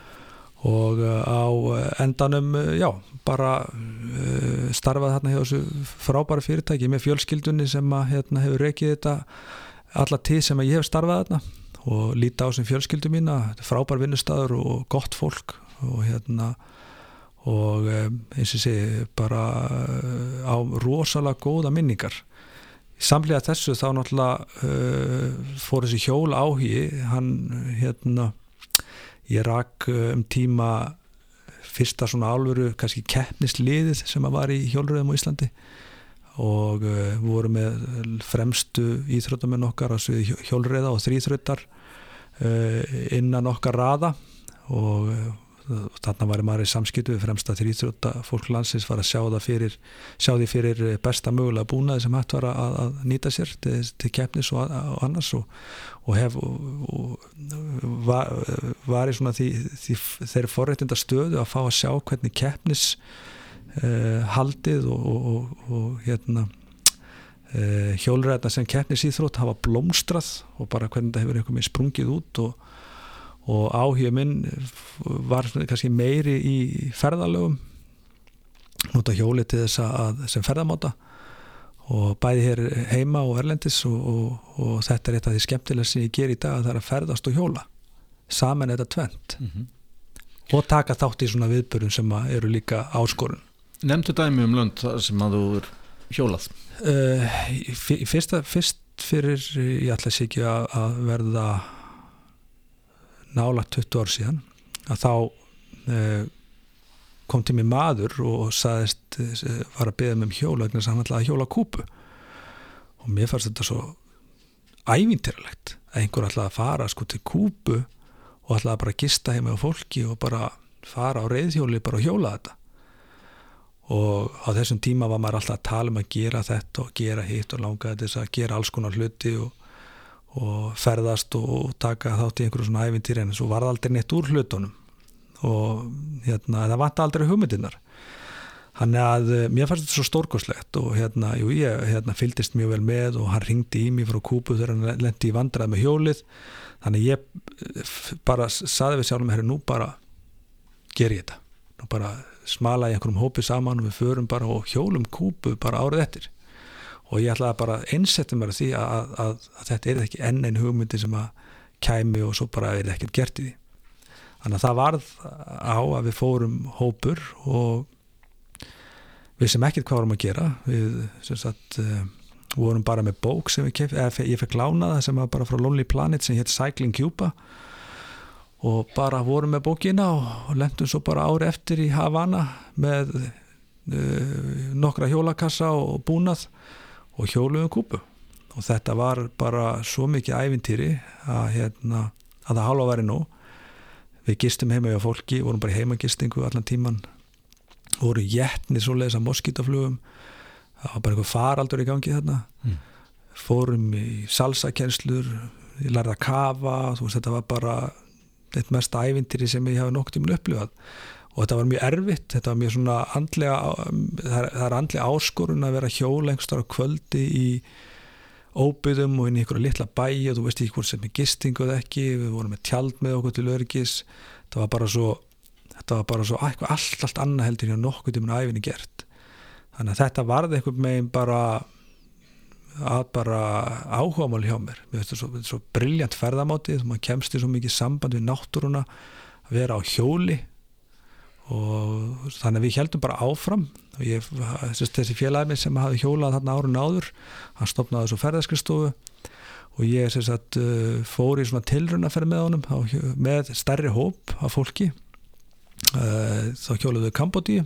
og á endanum, já, bara uh, starfaði þarna hjá þessu frábæra fyrirtæki með fjölskyldunni sem að hérna, hefur rekið þetta alla tíð sem að ég hef starfað þarna og líta á sem fjölskyldu mína, frábær vinnustaður og gott fólk og hérna og eins og sé bara á rosalega góða minningar. Samhliða þessu þá náttúrulega uh, fór þessi hjól áhugi, hann hérna, ég rak um tíma fyrsta svona alvöru kannski keppnisliðið sem að var í hjólröðum á Íslandi og uh, við vorum með fremstu íþróttamenn okkar á sviði hjólröða og þríþrautar uh, innan okkar raða og uh, þarna var maður í samskiptu við fremsta þríþrótta fólk landsins var að sjá það fyrir sjá því fyrir besta mögulega búnaði sem hægt var að, að nýta sér til, til keppnis og, og annars og, og hef og, og var, var í svona því, því þeirri forréttinda stöðu að fá að sjá hvernig keppnis uh, haldið og, og, og hérna uh, hjólreiðarnar sem keppnisíþrótt hafa blómstrað og bara hvernig það hefur einhver með sprungið út og og áhuga minn var kannski meiri í ferðalögum nota hjóli til þess að sem ferðamáta og bæði hér heima og erlendis og, og, og þetta er eitt af því skemmtilega sem ég ger í dag að það er að ferðast og hjóla saman þetta tvent mm-hmm. og taka þátt í svona viðburðum sem eru líka áskorun. Nefndu dæmi um lönd sem að þú er hjólað? Uh, fyrsta, fyrst fyrir ég ætla að segja að verða nálægt tuttugu ár síðan að þá uh, kom til mig maður og sagðist var að beða mig um hjól vegna þess að hann ætlaði að hjóla Kúbu og mér fannst þetta svo ævintýralegt að einhver ætlaði að fara sko til Kúbu og ætlaði bara að gista heima á fólki og bara fara á reiðhjóli bara og hjóla þetta og á þessum tíma var maður alltaf að tala um að gera þetta og gera hitt og langaði þess að gera alls konar hluti og, og ferðast og taka þátt í einhverju svona ævintýri en svo var það aldrei neitt úr hlutunum og hérna, það vant aldrei hugmyndirnar þannig að mér fannst þetta svo stórkostlegt og hérna, jú, ég hérna, fylgdist mjög vel með og hann ringdi í mig frá Kúbu þegar hann lenti í vandræði með hjólið þannig ég bara saði við sjálfum herri nú bara ger ég þetta nú bara smala í einhverjum hópi saman og við förum bara og hjólum Kúbu bara árið eftir og ég ætlaði bara einsetja mér að því að, að, að þetta er ekki enn einn hugmyndi sem að kæmi og svo bara er ekkert gert í því þannig að það varð á að við fórum hópur og við sem ekkert hvað vorum að gera við sem sagt uh, vorum bara með bók sem við keypt, eða ég fekk lánaða sem var bara frá Lonely Planet sem hétt Cycling Cuba og bara vorum með bókina og, og lentum svo bara ári eftir í Havana með uh, nokkra hjólakassa og búnað og hjóluðum Kúbu og þetta var bara svo mikið ævintýri að, hérna, að það hálfa væri nú við gistum heima hjá fólki, vorum bara í heimagistingu allan tíman voru jetni svoleiðis að moskítaflugum það var bara einhver faraldur í gangi þarna mm. fórum í salsakennslur ég lærði að kafa þú veist þetta var bara eitt mesta ævintýri sem ég hafi nokkuð tímann upplifað og þetta var mjög erfitt þetta var mjög svona andlega það er, það er andlega áskorun að vera hjól einhverstaðar á kvöldi í óbyggðum og inn í einhverja litla bæi og þú veist ekki hvort sem er gistingu eða ekki við vorum með tjald með okkur til öryggis þetta var bara svo þetta var bara svo eitthvað allt, allt annað heldur en nokkuð tímann ævinni gert þannig að þetta varði einhvern megin bara að bara áhugamál hjá mér mér finnst þetta svo, svo brilljant ferðamáti maður kemst í svo mikið samband við náttúruna að vera á hjóli og þannig að við heldum bara áfram og ég, þessi félagi minn sem hafði hjólað þarna árun áður hann stofnaði svo ferðaskrifstofu og ég sem sagt fór í svona tilraunaferð með honum á, með stærri hóp af fólki þá hjóluðu Kambódíu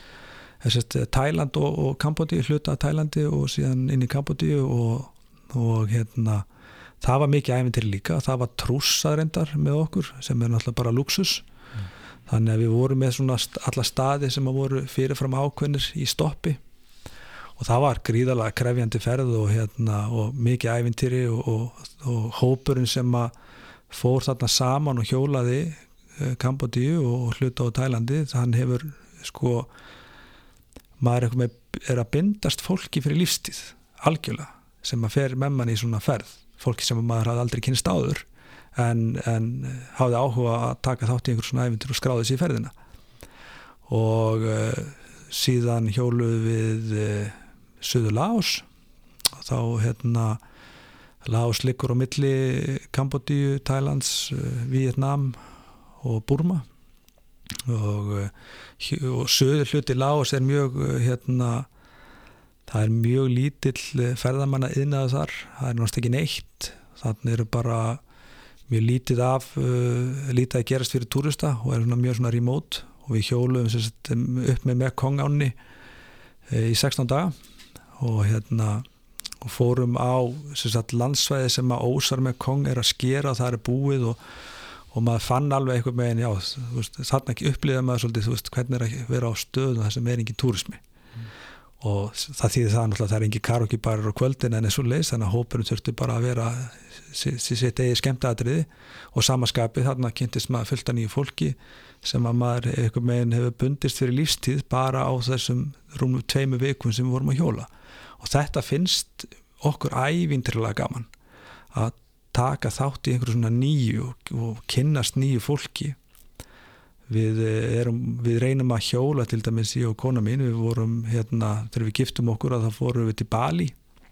Tæland og, og Kambódíu hluta af Tælandi og síðan inn í Kambódíu og, og hérna það var mikið ævintýri líka það var trússað reyndar með okkur sem er náttúrulega bara luxus mm. þannig að við vorum með svona alla staði sem að voru fyrirfram ákveðnir í stoppi og það var gríðarlega krefjandi ferð og, hérna, og mikið ævintýri og, og, og hópurinn sem að fór þarna saman og hjólaði Kambódíu og hluta á Tælandi hann hefur sko maður er, er að bindast fólki fyrir lífstíð, algjörlega sem að fer með mann í svona ferð fólki sem maður hafði aldrei kynst áður en, en hafði áhuga að taka þátt í einhver svona ævintur og skráði sig í ferðina og uh, síðan hjóluðu við uh, Suður Laos og þá hérna Laos liggur á milli Kambódíu, Tælands, uh, Víetnam og Burma og, og söður hluti Laos er mjög hérna, það er mjög lítill ferðamanna iðnaður þar, það er náttúrulega ekki neitt þannig eru bara mjög lítið af uh, lítið að gerast fyrir túrista og er svona mjög svona remote og við hjóluðum upp með Mekong ánni uh, í sextán daga og hérna og fórum á sagt, landsvæði sem að ósar Mekong er að skera og það er búið og og maður fann alveg einhver megin, já, þú veist, þarna ekki upplýða maður svolítið, þú veist, hvernig er að vera á stöðum þar sem er engin túrismi mm. og það þýðir það náttúrulega, það er engin karaokebarar á kvöldin en er svo leys, þannig að hópurinn þurfti bara að vera sitt eigi skemmtiatriði og samaskapið, þarna kynntist maður fullt af nýju fólki sem að maður einhver megin hefur bundist fyrir lífstíð bara á þessum rúmum tveimu vikum sem við vorum að hjóla og þetta finnst okkur ævintýralega gaman að taka þátt í einhverju svona nýju og, og kynnast nýju fólki við, erum, við reynum að hjóla til dæmis ég og kona mín við vorum hérna, þegar við giftum okkur að það fórum við til Bali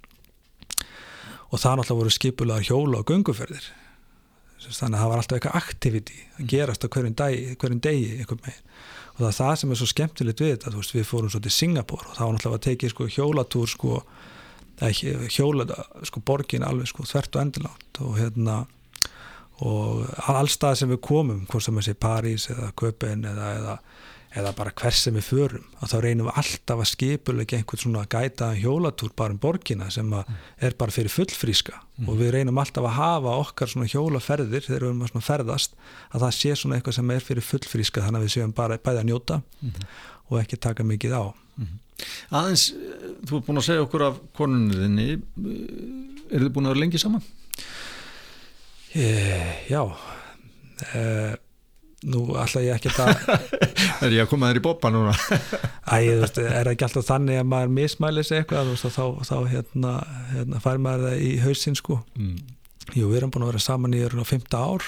og það náttúrulega voru skipulega hjóla og gönguferðir þannig að það var alltaf eitthvað activity að gerast á hverjum degi, hverjum degi einhvern veginn og það er það sem er svo skemmtilegt við þetta veist, við fórum svo til Singapore og það var náttúrulega að tekið sko, hjólatúr sko hjóla sko borgin alveg sko þvert og endilangt og hérna og allstað sem við komum hvort sem þessi París eða Köpen eða, eða, eða bara hvers sem við förum, að þá reynum við alltaf að skipuleggja einhvern svona gætaðan hjólatúr bara um borgina sem að er bara fyrir fullfríska mm. og við reynum alltaf að hafa okkar svona hjólaferðir þegar við erum að svona ferðast, að það sé svona eitthvað sem er fyrir fullfríska, þannig að við séum bara bæði að njóta mm. og ekki taka mikið á. Mm. Aðeins, þú er búin að segja okkur af konunni þinni, eru þið búin að vera lengi saman? E, já, e, nú ætla ég ekki að er ég að koma þér í boppa núna? Æ, þú veist, er ekki alltaf þannig að maður mismæli sig eitthvað, þú veist, þá, þá hérna, hérna fær maður það í hausinn sko. Mm. Jú, við erum búin að vera saman í fimmta ár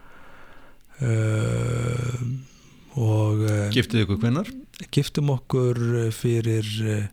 uh, og uh, Giftið ykkur hvenær? Giftum okkur fyrir uh,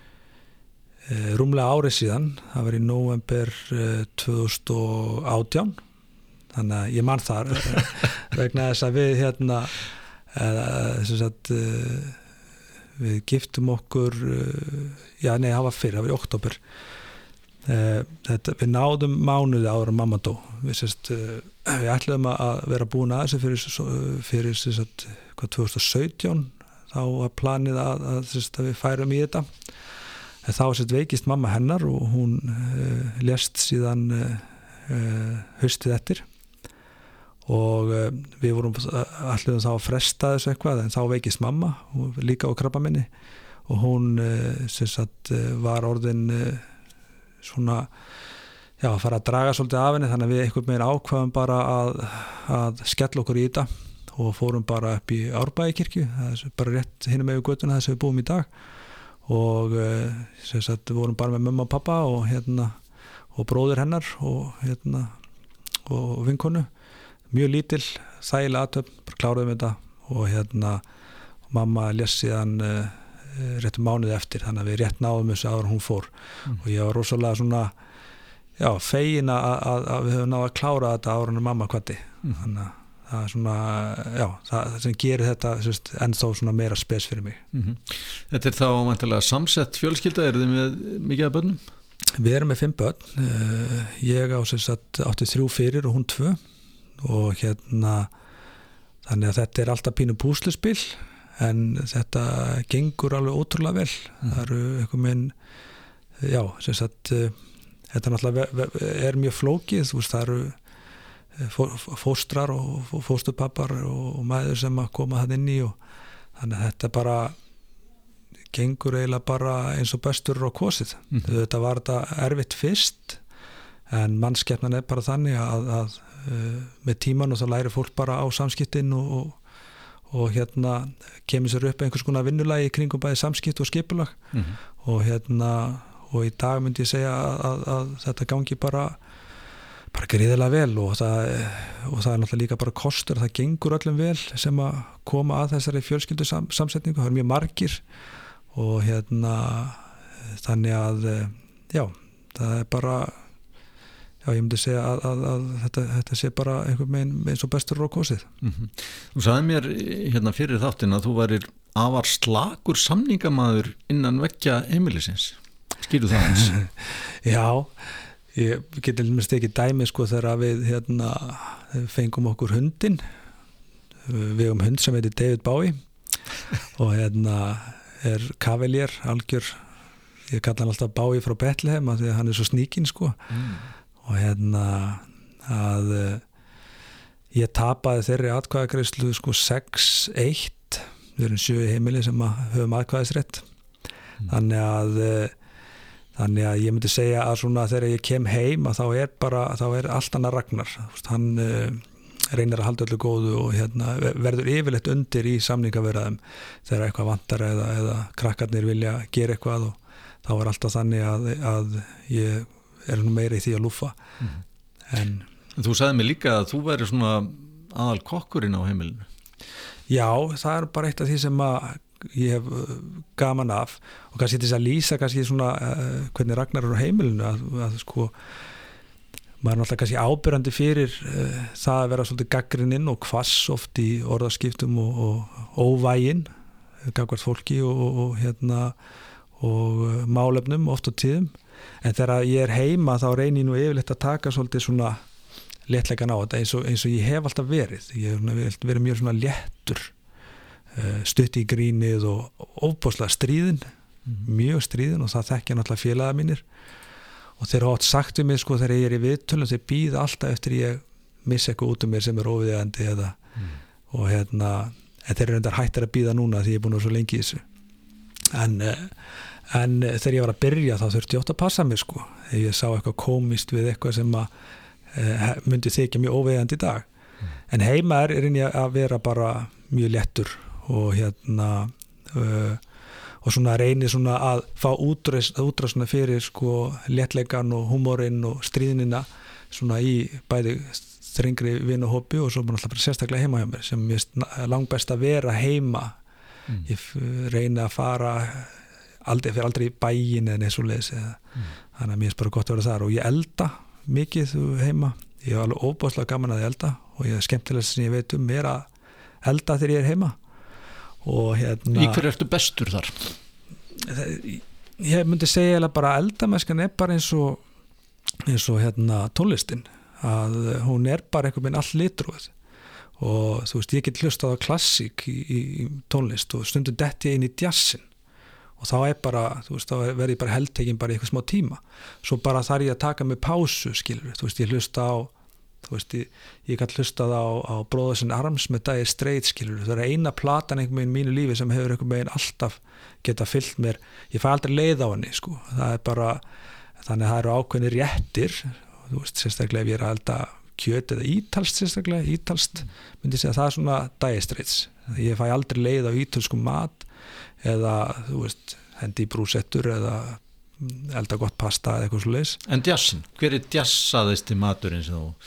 rúmlega ári síðan, það var í nóvember uh, tvö þúsund og átján, þannig að ég man þar vegna þess að við hérna uh, þess að uh, við giftum okkur uh, já nei það var fyrir, það var í október uh, þetta, við náðum mánuði ára mamma dó við, sérst, uh, við ætlaðum að vera búin að þessu fyrir, fyrir sérst, hvað, tvö þúsund og sautján þá var planið að, að, sérst, að við færum í þetta en þá sérst, veikist mamma hennar og hún uh, lést síðan uh, uh, haustið eftir og uh, við vorum allir þá að fresta þessu eitthvað en þá veikist mamma líka á krabbameini og hún uh, sem sagt uh, var orðin uh, svona já að fara að draga svolítið af henni þannig að við einhvern veginn ákvaðum bara að, að skella okkur í þetta og fórum bara upp í Árbæjarkirkju það er bara rétt hinum með götuna þess að við búum í dag og uh, sem sagt við vorum bara með mamma og pappa og hérna og bróðir hennar og hérna og vinkonu mjög lítil, þægilega aðtöfn, bara kláruðum þetta og hérna mamma lést síðan uh, réttum mánuði eftir þannig að við rétt náðum þessu áður hún fór mm. og ég var rosalega svona já, fegin að, að, að við höfum náð að klára þetta áður en mamma kvaddi mm. þannig að það er svona já, það, það sem gerir þetta sérst, ennþá svona meira spes fyrir mig mm-hmm. Þetta er þá vantilega samsett fjölskylda, eru þið með mikið af börnum? Við erum með fimm börn uh, ég á sérst átti þrjú fyrir og hún tvö og hérna þannig að þetta er alltaf pínu púsluspil en þetta gengur alveg ótrúlega vel mm. það eru eitthvað minn já, sem sagt þetta náttúrulega er mjög flókið þú veist, það eru fóstrar og fósturpappar og mæður sem að koma það inn í og þannig að þetta bara gengur eiginlega bara eins og bestur á kosið mm. þetta var þetta erfitt fyrst en mannskepnan er bara þannig að, að með tíman og þá læri fólk bara á samskiptin og, og, og hérna kemur sér upp einhvers konar vinnulagi í kringum bæði samskipt og skipulag mm-hmm. og hérna og í dag myndi ég segja að, að, að þetta gangi bara bara gríðilega vel og það, og það er náttúrulega líka bara kostur það gengur öllum vel sem að koma að þessari fjölskyldu sam, samsetningu það er mjög margir og hérna þannig að já, það er bara já, ég myndi segja að, að, að þetta, þetta sé bara einhvern veginn eins og bestur á kosið. Mm-hmm. Þú sagði mér hérna fyrir þáttin að þú værir afar slakur samningamaður innan veggja heimilisins. Skýrðu það eins? Já, ég geti mest ekki dæmi sko þegar við hérna fengum okkur hundin. Við um hund sem heitir David Bowie og hérna er kavaljer, algjör, ég kalla hann alltaf Bowie frá Bethlehem af því að hann er svo sníkin sko. Mm. Og hérna að ég tapaði þeirri atkvæðagreiðslu sko sex eitt við erum sjö í heimili sem að höfum atkvæðisrétt mm. þannig að þannig að ég myndi segja að svona þegar ég kem heim að þá er bara, þá er allt annað Ragnar hann uh, reynir að halda öllu góðu og hérna verður yfirleitt undir í samningaverðum þegar eitthvað vantar eða, eða krakkarnir vilja gera eitthvað og þá er alltaf þannig að, að ég er nú meira í því að lúfa mm. en Þú sagði mig líka að þú væri svona aðal kokkurinn á heimilinu. Já, það er bara eitt af því sem að ég hef gaman af og kannski til þess að lýsa kannski svona uh, hvernig Ragnar er á heimilinu að, að sko maður er náttúrulega kannski ábyrjandi fyrir uh, það að vera svolítið gagnrýninn og hvass oft í orðaskiptum og, og óvæginn gagnvart fólki og, og, og hérna og uh, málefnum oft á tíðum en þegar ég er heima þá reynir ég nú yfirleitt að taka svolítið svona léttleikan á þetta eins og, eins og ég hef alltaf verið ég hef verið mjög svona léttur uh, stutt í grínið og ofboðslega stríðin mm. mjög stríðin og það þekkja náttúrulega félaga mínir og þeir hafa átt sagt við mig sko þegar ég er í viðtölum þeir býða alltaf eftir ég missa eitthvað út um mér sem er óviðeigandi eða mm. og hérna en þeir eru reyndar hættir að býða núna því ég er búin að vera svo lengi í þessu en, en þegar ég var að byrja þá þurfti ég ótt að passa mig sko þegar ég sá eitthvað komist við eitthvað sem að e, myndi þykja mjög óviðeigandi í dag mm. en heima er reyni að vera bara mjög léttur og hérna uh, og svona reyni svona að fá útrás útrásna fyrir sko léttleikan og húmorinn og stríðnina svona í bæði þrengri vinuhópi og svo bara alltaf bara sérstaklega heima hjá mér sem mér er langbest að vera heima mm. ég reyni að fara aldrei, fyrir aldrei í bæin eða neins og leiðis mm. þannig að mér er bara gott að vera þar og ég elda mikið heima ég er alveg óbáslega gaman að elda og ég er skemmtilegast sem ég veit um er að elda þegar ég er heima og hérna Í hverju ertu bestur þar? Það, ég myndi segja bara að eldamennskan er bara eins og eins og hérna tónlistin að hún er bara einhvern veginn all litróð og þú veist, ég get hlustað á klassík í, í, í tónlist og stundum detti ég inn í jazzin og þá er bara, þú veist, þá verði ég bara heldtekinn bara í eitthvað smá tíma svo bara þarf ég að taka mig pásu, skilur þú veist, ég hlusta á þú veist, ég, ég gæti hlustað á, á Bróðarsson Arms með Dire Straits, skilur það er eina platan einhvern veginn í mínu lífi sem hefur einhvern veginn alltaf geta fyllt mér ég fæ aldrei leið á henni, sko það er bara, þannig að það eru ákveðnir réttir þú veist, sérstaklega ef ég er að elda kjöt eða ítalst sérstaklega, ítalst myndi segja að það er svona Dire Straits ég fæ aldrei leið á ítölskum mat eða, þú veist, hendi í brúsettur eða elda gott pasta eða eitthvað svoleiðis. En jazzin, hver er jazzaðisti maturinn sem þú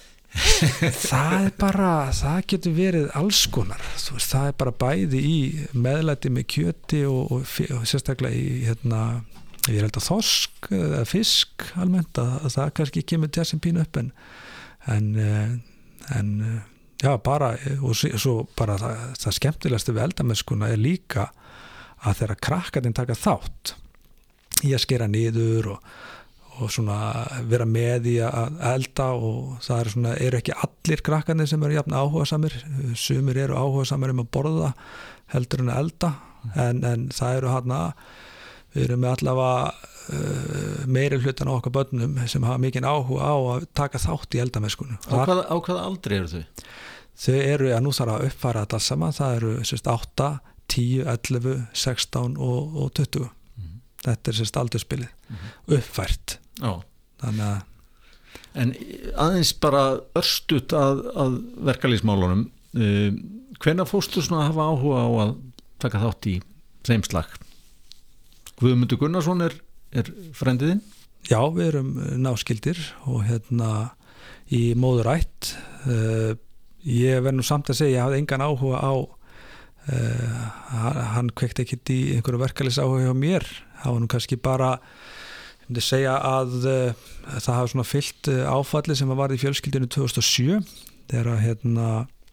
það er bara, það getur verið alls konar, þú veist, það er bara bæði í meðlæti með kjöti og, og, og sérstaklega í hérna ég er held að þorsk eða fisk almennt að, að það kannski kemur jazzin pínu upp en en, en já bara og svo bara það, það skemmtilegasta við eldamennskuna er líka að þegar krakkarnir taka þátt í að skera niður og, og svona vera með í að elda og það er svona, eru ekki allir krakkarnir sem eru jafn áhugasamir sumir eru áhugasamir um að borða heldur en að elda en, en það eru hana við erum með allavega uh, meiri hlutan á okkar börnum sem hafa mikinn áhuga á að taka þátt í eldamennskunu. Á hvaða, á hvaða aldri eru þau? Þau eru, að nú þarf að uppfæra þetta saman, það eru sérst átta, tíu, ellefu, sextán og, og tuttugu. Mm. Þetta er sérst aldurspilið, mm. uppfært. Já. Þannig að En aðeins bara örstutt að, að verkalýðsmálunum, uh, hvenær fórstu svona að hafa áhuga á að taka þátt í þeim slag? Guðmundur Gunnarsson er, er frændiðinn? Já, við erum náskyldir og hérna í móðurætt. Uh, ég verð nú samt að segja, ég hafði engan áhuga á, uh, hann kvekti ekkit í einhverju verkalýðs áhuga hjá mér. Það var nú kannski bara, ég myndi segja að uh, það hafa svona fyllt uh, áfalli sem var í fjölskyldinu tvö þúsund og sjö, þegar hérna,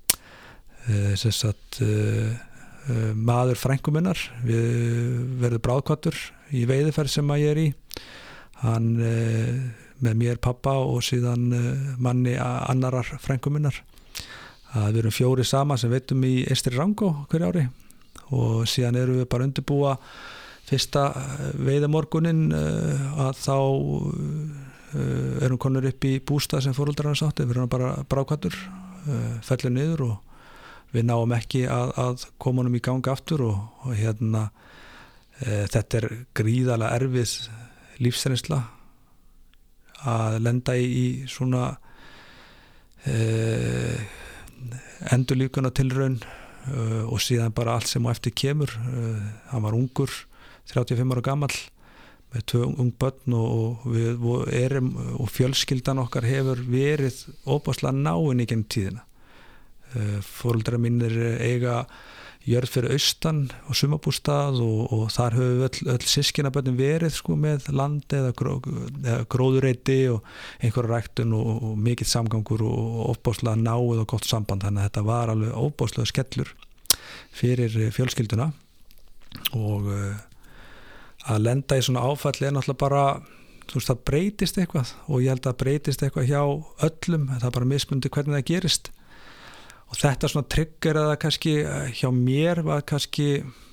uh, sem sagt, uh, maður frænku minnar við verður bráðkvaddur í veiðiferð sem að ég er í hann eh, með mér pappa og síðan eh, manni annarar frænku minnar að við erum fjóri sama sem veitum í Eystri Rangó hverju ári og síðan erum við bara að undirbúa fyrsta veiðamorgunin eh, að þá eh, erum konur upp í bústað sem foreldrar hans átti, við erum bara bráðkvaddur eh, fellur niður og við náum ekki að, að koma honum í gang aftur og, og hérna e, þetta er gríðarlega erfið lífsreynsla að lenda í, í svona e, endurlífguna tilraun e, og síðan bara allt sem á eftir kemur e, hann var ungur, þrjátíu og fimm ára gamall með tvö ung börn og, og við erum og fjölskyldan okkar hefur verið óbáslega náin í gennum tíðina. Uh, foreldrar mínir eiga jörð fyrir austan og sumarbústað og, og þar höfum öll, öll systkinabörnin verið sko, með land eða, gró, eða gróðureiti og einhverja ræktun og, og mikill samgangur og ofbáslega náið og gott samband þannig að þetta var alveg ofbáslega skellur fyrir fjölskylduna og uh, að lenda í svona áfalli er náttúrulega bara þú veist það breytist eitthvað og ég held að breytist eitthvað hjá öllum það er bara mismundi hvernig það gerist og þetta svona trigger að það kannski hjá mér var kannski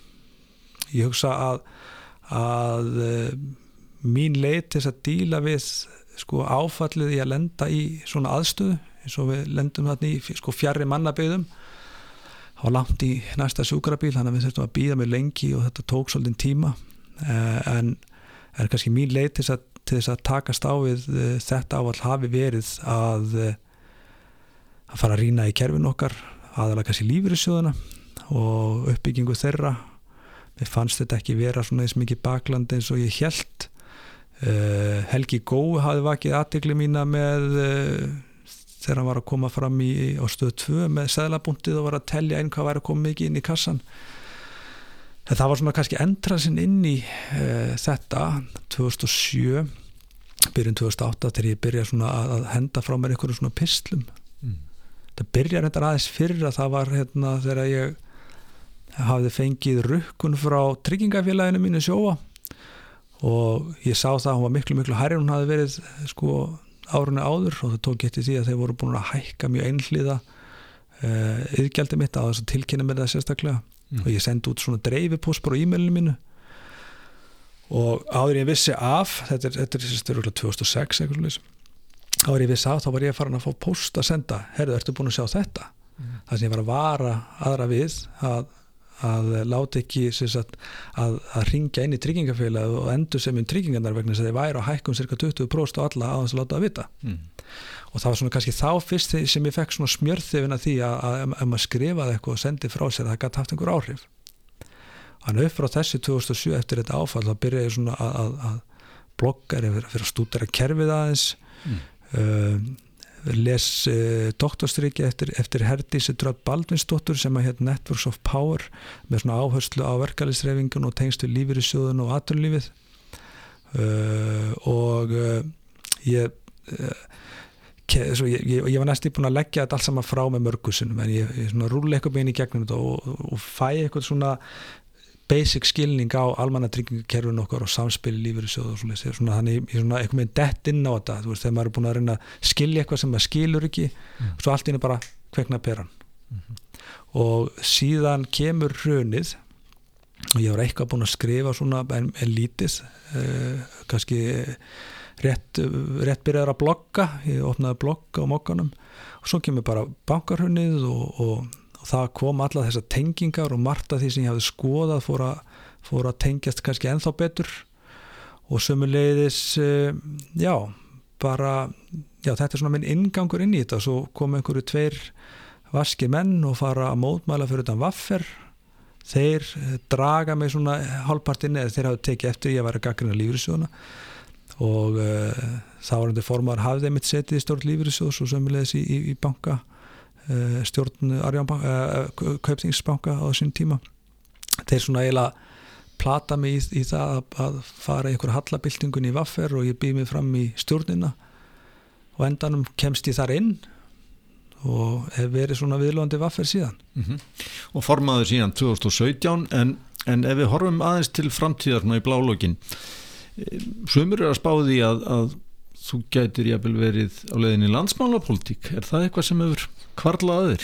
ég hugsa að að mín leið til þess að díla við sko áfallið í að lenda í svona aðstöðu eins og við lendum þarna í sko fjarri mannabyggðum það var langt í næsta sjúkrabíl þannig að við þurftum að bíða með lengi og þetta tók svolítinn tíma en er kannski mín leið til þess að, til þess að takast á við þetta áfall hafi verið að að fara að rýna í kerfin okkar aðalega kannski lífeyrissjóðuna og uppbyggingu þeirra mér fannst þetta ekki vera svona eins mikið bakland eins og ég hélt uh, Helgi Gói hafði vakið athygli mína með uh, þegar hann var að koma fram í á stöð tvö með seðlabúntið og var að telja inn hvað væri að koma mikið inn í kassan en það var svona kannski endransinn inn í uh, þetta tvö þúsund og sjö byrjun tvö þúsund og átta þegar ég byrja svona að, að henda frá mér einhverjum svona pislum mm. það byrjar þetta aðeins fyrir að það var hérna þegar ég hafði fengið rukkun frá tryggingafélaginu mínu Sjóva og ég sá það að hún var miklu miklu hærri hún hafði verið sko árunni áður og það tók eftir því að þeir voru búin að hækka mjög einhliða uh, yðgjaldi mitt á þess að tilkynna mér það sérstaklega mm. og ég sendi út svona dreifipóstbor á e-mailinu mínu og áður ég vissi af þetta er, þetta er sérstaklega tvö þúsund og sex eitthvað áður ég vissi af þá var ég farin að fá póst að senda herðu, ertu búin að sjá þetta? Mm. Það sem ég var að vara aðra við að að láta ekki sagt, að, að ringja inn í tryggingafélag og endur sem um tryggingarnar vegna þess að þeir væri á hækkun cirka tuttugu prósent og alla á þess að láta að vita mm. og það var svona kannski þá fyrst sem ég fekk svona smjörþefin að því að, að, að ef maður skrifaði eitthvað og sendið frá sér það gæti haft einhver áhrif þannig upp frá þessi tvö þúsund og sjö eftir þetta áfall þá byrjaði ég svona að, að, að blogga fyrir, fyrir að stúdera kerfið aðeins mm. uh, les uh, doktorstriki eftir, eftir Herdísi Drödd Baldvinsdóttur sem að hérna Networks of Power með svona áherslu á verkalýðshreyfingun og tengst við lífeyrissjóðun og atvinnulífið uh, og uh, ég, uh, ke, svo, ég, ég ég var næst búin að leggja þetta allt saman frá með mörgusunum en ég, ég svona rúlla eitthvað með inn í gegnum þetta og, og, og fæ eitthvað svona basic skilning á almannatryggingakerfinu okkar og samspili lífeyrissjóð og svona, svona þannig ég svona eitthvað með dett inn á þetta þú veist þegar maður er búin að reyna að skilja eitthvað sem maður skilur ekki mm. svo allt í einu bara kveikna peran mm-hmm. og síðan kemur hrunið og ég var eitthvað búin að skrifa svona en, en lítið uh, kannski rétt, rétt byrjaður að blogga ég opnaði blogga á mokkanum og svo kemur bara bankarhrunið og, og og það kom alla þessar tengingar og margt af því sem ég hafði skoðað fór að, fór að tengjast kannski ennþá betur og sömuleiðis já, bara já, þetta er svona minn inngangur inn í þetta svo kom einhverju tveir vaskir menn og fara að mótmæla fyrir utan vaffer þeir draga mig svona hálfpartinn eða þeir hafði tekið eftir ég að vera gagnrýna lífeyrissjóðuna og uh, þá var þetta formaður hafði einmitt setið í stjórn lífeyrissjóðs og sömuleiðis í, í, í banka stjórn Arjón uh, Kaupþingsbanka á þessum tíma þeir svona eiginlega plata mig í, í það að, að fara í einhver hallabyltingun í vaffer og ég býð mig fram í stjórnina og endanum kemst ég þar inn og hef verið svona viðlóðandi vaffer síðan mm-hmm. og formaður síðan tvö þúsund og sautján en, en ef við horfum aðeins til framtíðar í blálókin sumur er að spá því að, að þú gætir jafnvel verið á leiðinni landsmálapólitík er það eitthvað sem hefur hvarflað að þér?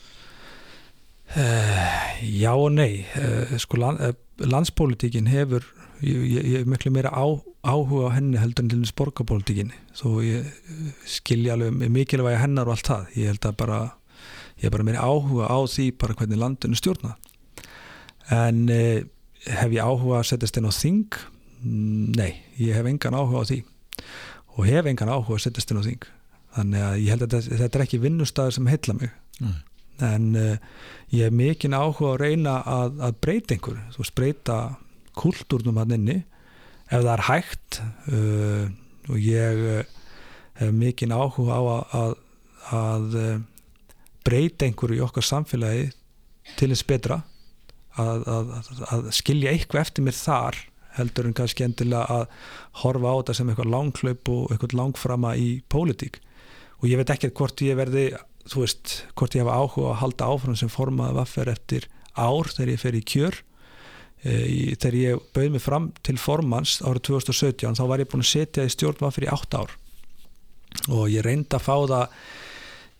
Uh, já og nei uh, sko land, uh, landspólitíkin hefur ég, ég, ég miklu meira á, áhuga á henni heldur en til þess borgarpólitíkinni þó ég uh, skilja alveg mikilvægi hennar og allt það ég held að bara ég er bara meira áhuga á því bara hvernig landinu stjórna en uh, hef ég áhuga að setjast inn á þing? Nei, ég hef engan áhuga á því og hef engan áhuga að setjast inn á þing þannig að ég held að þetta, þetta er ekki vinnustæður sem heilla mig mm. en uh, ég hef mikinn áhuga að reyna að, að breyta einhverju, þú veist breyta kultúrnum hann inni ef það er hægt uh, og ég uh, hef mikinn áhuga á að, að, að uh, breyta einhverju í okkar samfélagi til þess betra að, að, að skilja eitthvað eftir mér þar heldur en kannski endilega að horfa á þetta sem eitthvað langhlaup og eitthvað langframa í pólitík og ég veit ekki hvort ég verði þú veist, hvort ég hafa áhuga að halda áfram sem formaður vaffer eftir ár þegar ég fer í kjör e, þegar ég bauð mig fram til formans árið tvö þúsund og sautján þá var ég búin að setja í stjórn vaffer í átta ár og ég reyndi að fá það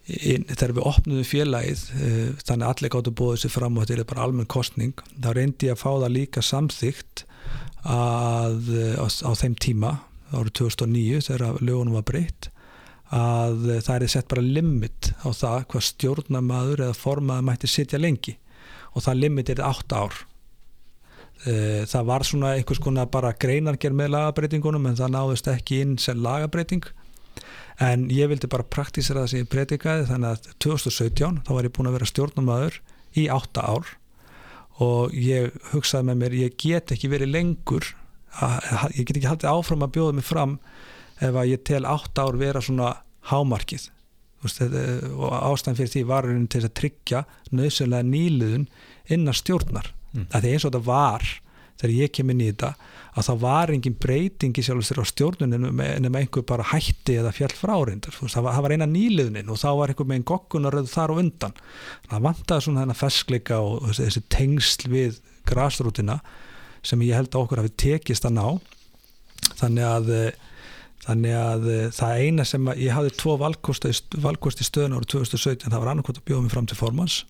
inn, þegar við opnuðum félagið uh, þannig að allir gáttu búið sér fram og þetta er bara almenn kosning, þá reyndi ég að fá það líka samþykkt að uh, á, á þeim tíma árið tvö þúsund og níu þegar lögunum var breytt að uh, það er sett bara limit á það hvað stjórnarmaður eða formaður mætti sitja lengi og það limit er átta ár. uh, það var svona einhvers konar bara greinargerð með lagabreytingunum en það náðist ekki inn sem lagabreyting. En ég vildi bara praktísera það sem ég predikaði þannig að tvö þúsund og sautján þá var ég búin að vera stjórnarmaður í átta ár og ég hugsaði með mér ég get ekki verið lengur að, ég get ekki haldið áfram að bjóða mig fram ef að ég tel átta ár vera svona hámarkið Vist, og ástæðan fyrir því var til að tryggja nauðsynlega nýliðun innan stjórnar mm. að því eins og þetta var þegar ég kem inn í þetta að það var engin breyting í sjálfur sér á stjórnunum nema einhver bara hætti eða fjall frá reyndar. Það var, það var eina nýliðunin og þá var einhver með einn goggunaröð þar og undan. Það vantaði svona þennan ferskleika og þessi, þessi tengsl við grasrútina sem ég held að okkur hafi tekist að ná. Þannig að, þannig að það eina sem að, ég hafði tvo valkosti, valkosti stöðun árið tvö þúsund og sautján, það var annarkvæmt að bjóða mig fram til formanns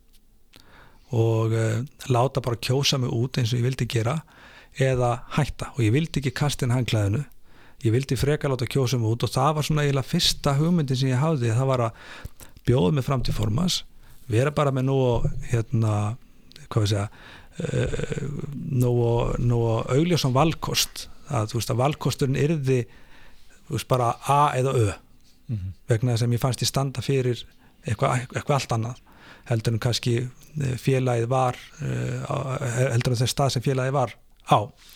og uh, láta bara kjósa mig út eins og ég vildi gera eða hætta og ég vildi ekki kasta inn handklæðinu, ég vildi frekar láta kjósa mig út og það var svona eiginlega fyrsta hugmyndin sem ég hafði, það var að bjóða mig fram til formanns, vera bara með nú hérna, hvað við segja uh, nú, nú augljósan valkost að þú veist að valkosturinn yrði þú veist bara A eða Ö mm-hmm. vegna þess að ég fannst ég standa fyrir eitthvað, eitthvað allt annað heldur en kannski félagið var heldur en þess stað sem félagið var á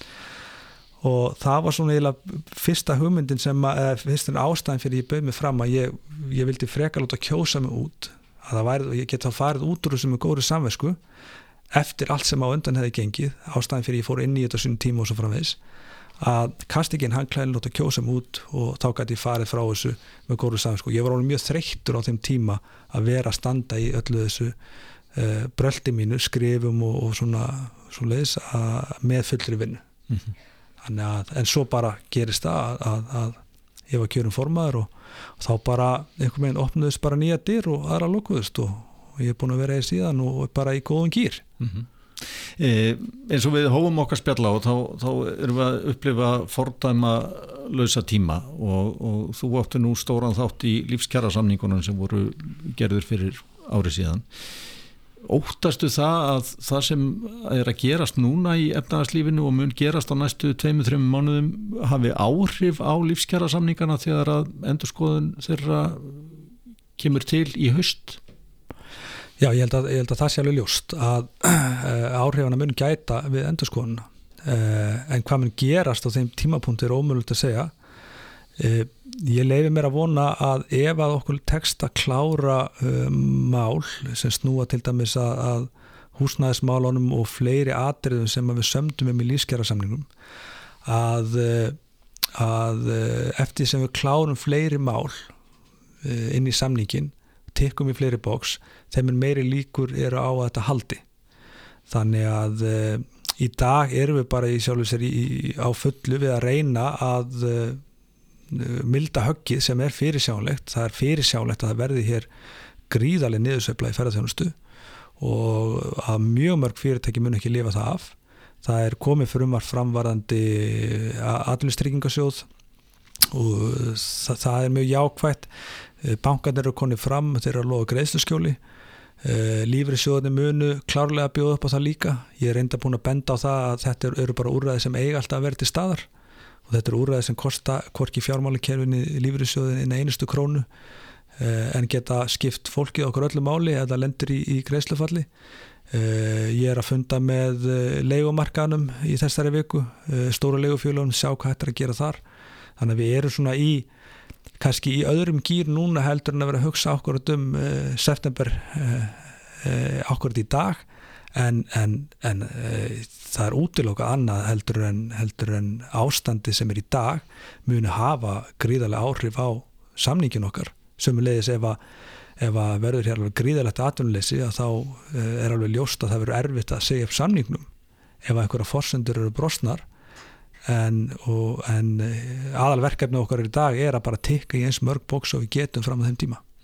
og það var svona eiginlega fyrsta hugmyndin sem að, eða fyrsta ástæðan fyrir ég bauð mig fram að ég, ég vildi frekar láta kjósa mig út að það væri, ég get þá farið út úr þessum með góðri samvisku eftir allt sem á undan hefði gengið ástæðan fyrir ég fór inn í þetta svona tíma og svo framvegis að kasta ekki inn handklæðin láta kjósa mig út og þá gæti ég farið frá þessu með góðri samvisku. Ég var alveg mjög þreyttur á þeim tíma að vera að standa í öllu þessu uh, bröldi mínu, skrifum og, og svona, svona leiðis að með fullri vinnu. Mm-hmm. Þannig að, en svo bara gerist það að, að, að ég var kjörinn formaður og, og þá bara einhvern veginn opnuðist bara nýja dyr og aðra lokuðust og, og ég er búin að vera í síðan og bara í góðum gýr. Mm-hmm. Eh, eins og við hófum okkar spjalla og þá, þá erum við að upplifa fordæma lausa tíma og, og þú átti nú stóran þátt í lífskjarasamningunum sem voru gerður fyrir ári síðan. Óttastu það að það sem er að gerast núna í efnahagslífinu og mun gerast á næstu tveimur, þremur mánuðum hafi áhrif á lífskjarasamningana þegar að endurskoðun þeirra kemur til í haust? Já, ég held að, ég held að það sé alveg ljóst að uh, áhrifana mun gæta við endurskoðunina uh, en hvað mun gerast á þeim tímapunkti er ómögulegt að segja. Uh, ég leyfi mér að vona að ef að okkur tekst að klára uh, mál sem snúa til dæmis að, að húsnæðismálunum og fleiri atriðum sem við sömdum um í lífskjarasamningum að, að eftir sem við klárum fleiri mál uh, inn í samningin tekkum í fleiri bóks, þeim er meiri líkur eru á að þetta haldi. Þannig að uh, í dag erum við bara í sjálfu sér í, í, á fullu við að reyna að uh, milda höggið sem er fyrirsjánlegt. Það er fyrirsjánlegt að það verði hér gríðarleg niðursveifla í ferðaþjónustu og að mjög mörg fyrirtæki mun ekki lifa það af. Það er komið frumvarp framvarðandi atvinnuleysistryggingasjóð og það, það er mjög jákvætt. Bankarnir eru konið fram, þeir eru að lofa greiðsluskjóli, lífeyrissjóðirnir munu klárlega bjóða upp á það líka. Ég er reynda búin að benda á það að þetta eru bara úrræði sem eiga alltaf að vera til staðar og þetta eru úrræði sem kosta hvorki fjármálakerfinni lífeyrissjóðin inn einustu krónu en geta skipt fólkið okkur öllu máli eða lendir í, í greiðslufalli. Ég er að funda með leigumarkaðnum í þessari viku, stóra leigufélögum, sjá hvað þetta er að gera þar. Þannig að við erum svona í kannski í öðrum gýr núna heldur en að vera að hugsa akkurat um uh, september uh, uh, akkurat í dag en, en, en uh, það er útilokað annað heldur en, heldur en ástandi sem er í dag muni hafa gríðarlega áhrif á samningin okkar sömuleiðis ef að, ef að verður hér alveg gríðarlegt atvinnuleysi að þá uh, er alveg ljóst að það verður erfitt að segja upp samningnum ef að einhverja forsendur eru brostnar. En, og, en aðalverkefni okkar í dag er að bara tikka í eins mörg bóks og við getum fram á þeim tíma. Mm-hmm.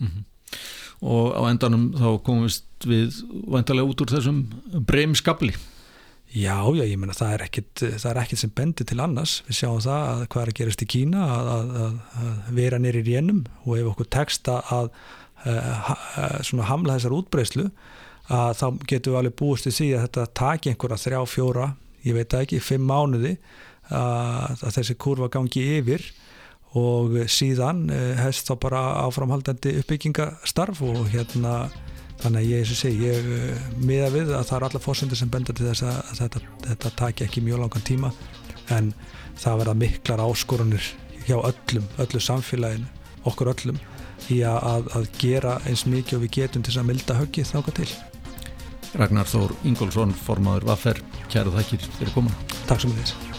Og á endanum þá komumst við væntanlega út úr þessum breimskafli. Já, já, ég meina það er ekkit, það er ekkit sem bendir til annars. Við sjáum það að hvað er að gerast í Kína, að, að, að, að vera nýri í rénum og ef okkur tekst að, að, að svona hamla þessar útbreiðslu, að þá getum við alveg búist við því að þetta taki einhverja þrjá, fjóra, ég veit það ekki, fimm mánuði að, að þessi kurva gangi yfir og síðan hefst þá bara áframhaldandi uppbyggingastarf og hérna þannig að ég, eins og segi, ég miða við að það er alla forsendur sem benda til þess að þetta, þetta taki ekki mjög langan tíma en það verða miklar áskorunir hjá öllum, öllu samfélaginu, okkur öllum í að, að gera eins mikið og við getum til þess að milda höggið þangað til. Ragnar Þór Ingólfsson, formaður V R, kærar þakkir fyrir komuna. Takk sem þess.